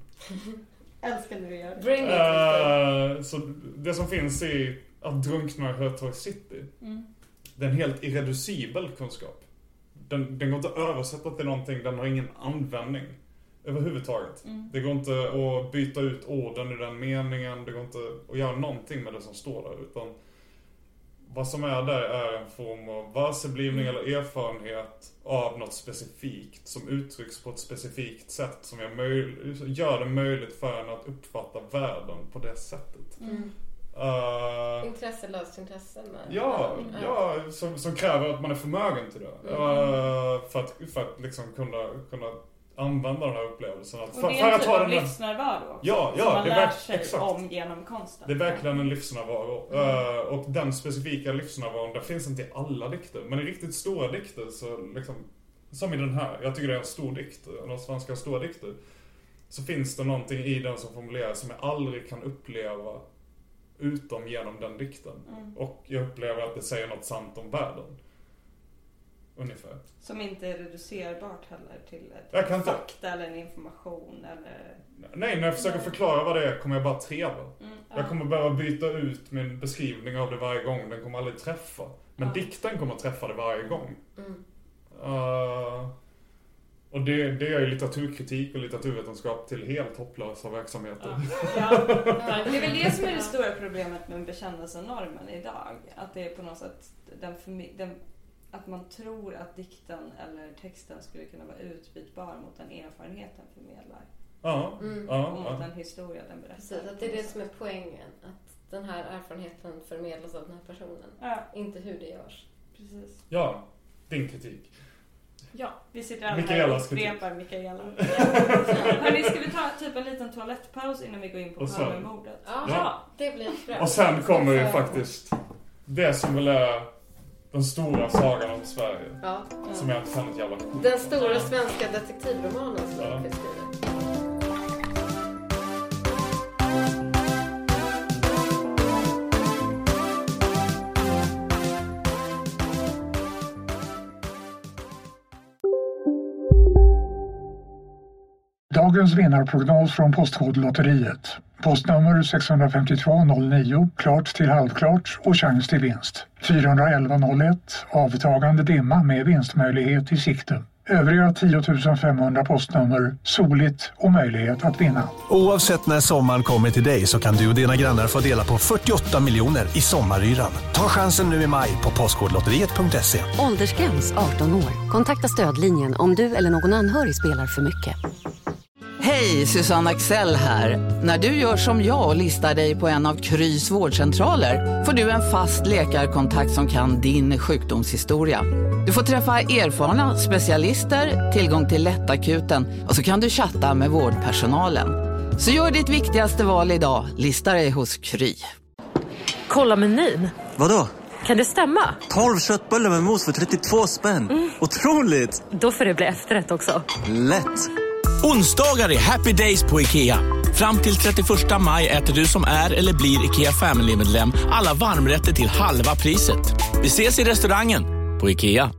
Älskar när du gör det. Bring it. Uh, så det som finns i att drunkna i Hötorg City. Mm. Det är en helt irreducibel kunskap. Den, den går inte att översätta till någonting, den har ingen användning överhuvudtaget. Mm. Det går inte att byta ut orden i den meningen, det går inte att göra någonting med det som står där, utan vad som är där är en form av varseblivning mm. eller erfarenhet av något specifikt som uttrycks på ett specifikt sätt som gör, möj- gör det möjligt för en att uppfatta världen på det sättet. Mm. Uh, Intresselöst intresse med ja, ja som, som kräver att man är förmögen till det. Mm. Uh, för att, för att liksom kunna, kunna använda den här upplevelsen. Att, och det är en typ av livsnärvaro också, ja, ja, som man det lär verk- sig exakt. om genom konsten. Det är verkligen en livsnärvaro. Mm. Uh, och den specifika livsnärvaron, där finns inte i alla dikter. Men i riktigt stora dikter, så liksom, som i den här, jag tycker det är en stor dikt, en av svenska stora dikter, så finns det någonting i den som formuleras som jag aldrig kan uppleva utom genom den dikten. Mm. Och jag upplever att det säger något sant om världen. Ungefär. Som inte är reducerbart heller till ett jag kan fakta inte... eller en information eller... Nej, när jag försöker Nej. förklara vad det är kommer jag bara treva. Mm, ja. Jag kommer behöva byta ut min beskrivning av det varje gång. Den kommer aldrig träffa. Men ja. dikten kommer träffa det varje gång. Mm. Uh, och det, det är ju litteraturkritik och litteraturvetenskap till helt hopplösa verksamheter. Ja. Ja. Ja. Det är väl det som är det stora problemet med bekännelsenormen idag. Att det är på något sätt den, förmi- den att man tror att dikten eller texten skulle kunna vara utbytbar mot den erfarenheten förmedlar. Ja, mm. ja, och mot ja. den historia den berättar. Precis, att det är det som är poängen. Att den här erfarenheten förmedlas av den här personen. Ja. Inte hur det görs. Precis. Ja, din kritik. Ja, vi sitter alla Mikaela här och upprepar Mikaela. Hörrni, ska vi ta typ en liten toalettpaus innan vi går in på Palmemordet? Ja, ja, det blir bra. Och sen kommer ju faktiskt det som väl är den stora sagan om Sverige. Ja. Som jag inte kan ett jävla kort. Den stora svenska detektivromanen som ja. vi skriver. Dagens vinnarprognos från Postkodlotteriet. Postnummer sex fem två noll nio, klart till halvklart och chans till vinst. fyra ett ett noll ett, avtagande dimma med vinstmöjlighet i sikte. Övriga tio tusen femhundra postnummer, soligt och möjlighet att vinna. Oavsett när sommaren kommer till dig så kan du och dina grannar få dela på fyrtioåtta miljoner i sommaryran. Ta chansen nu i maj på postkodlotteriet punkt se. Åldersgräns arton år. Kontakta stödlinjen om du eller någon anhörig spelar för mycket. Hej, Susanne Axel här. När du gör som jag och listar dig på en av Krys vårdcentraler får du en fast läkarkontakt som kan din sjukdomshistoria. Du får träffa erfarna specialister, tillgång till lättakuten och så kan du chatta med vårdpersonalen. Så gör ditt viktigaste val idag, lista dig hos Kry. Kolla menyn. Vadå? Kan det stämma? tolv köttbullar med mos för trettiotvå spänn. Mm. Otroligt! Då får det bli efterrätt också. Lätt! Onsdagar är happy days på IKEA. Fram till trettioförsta maj äter du som är eller blir IKEA Family-medlem alla varmrätter till halva priset. Vi ses i restaurangen på IKEA.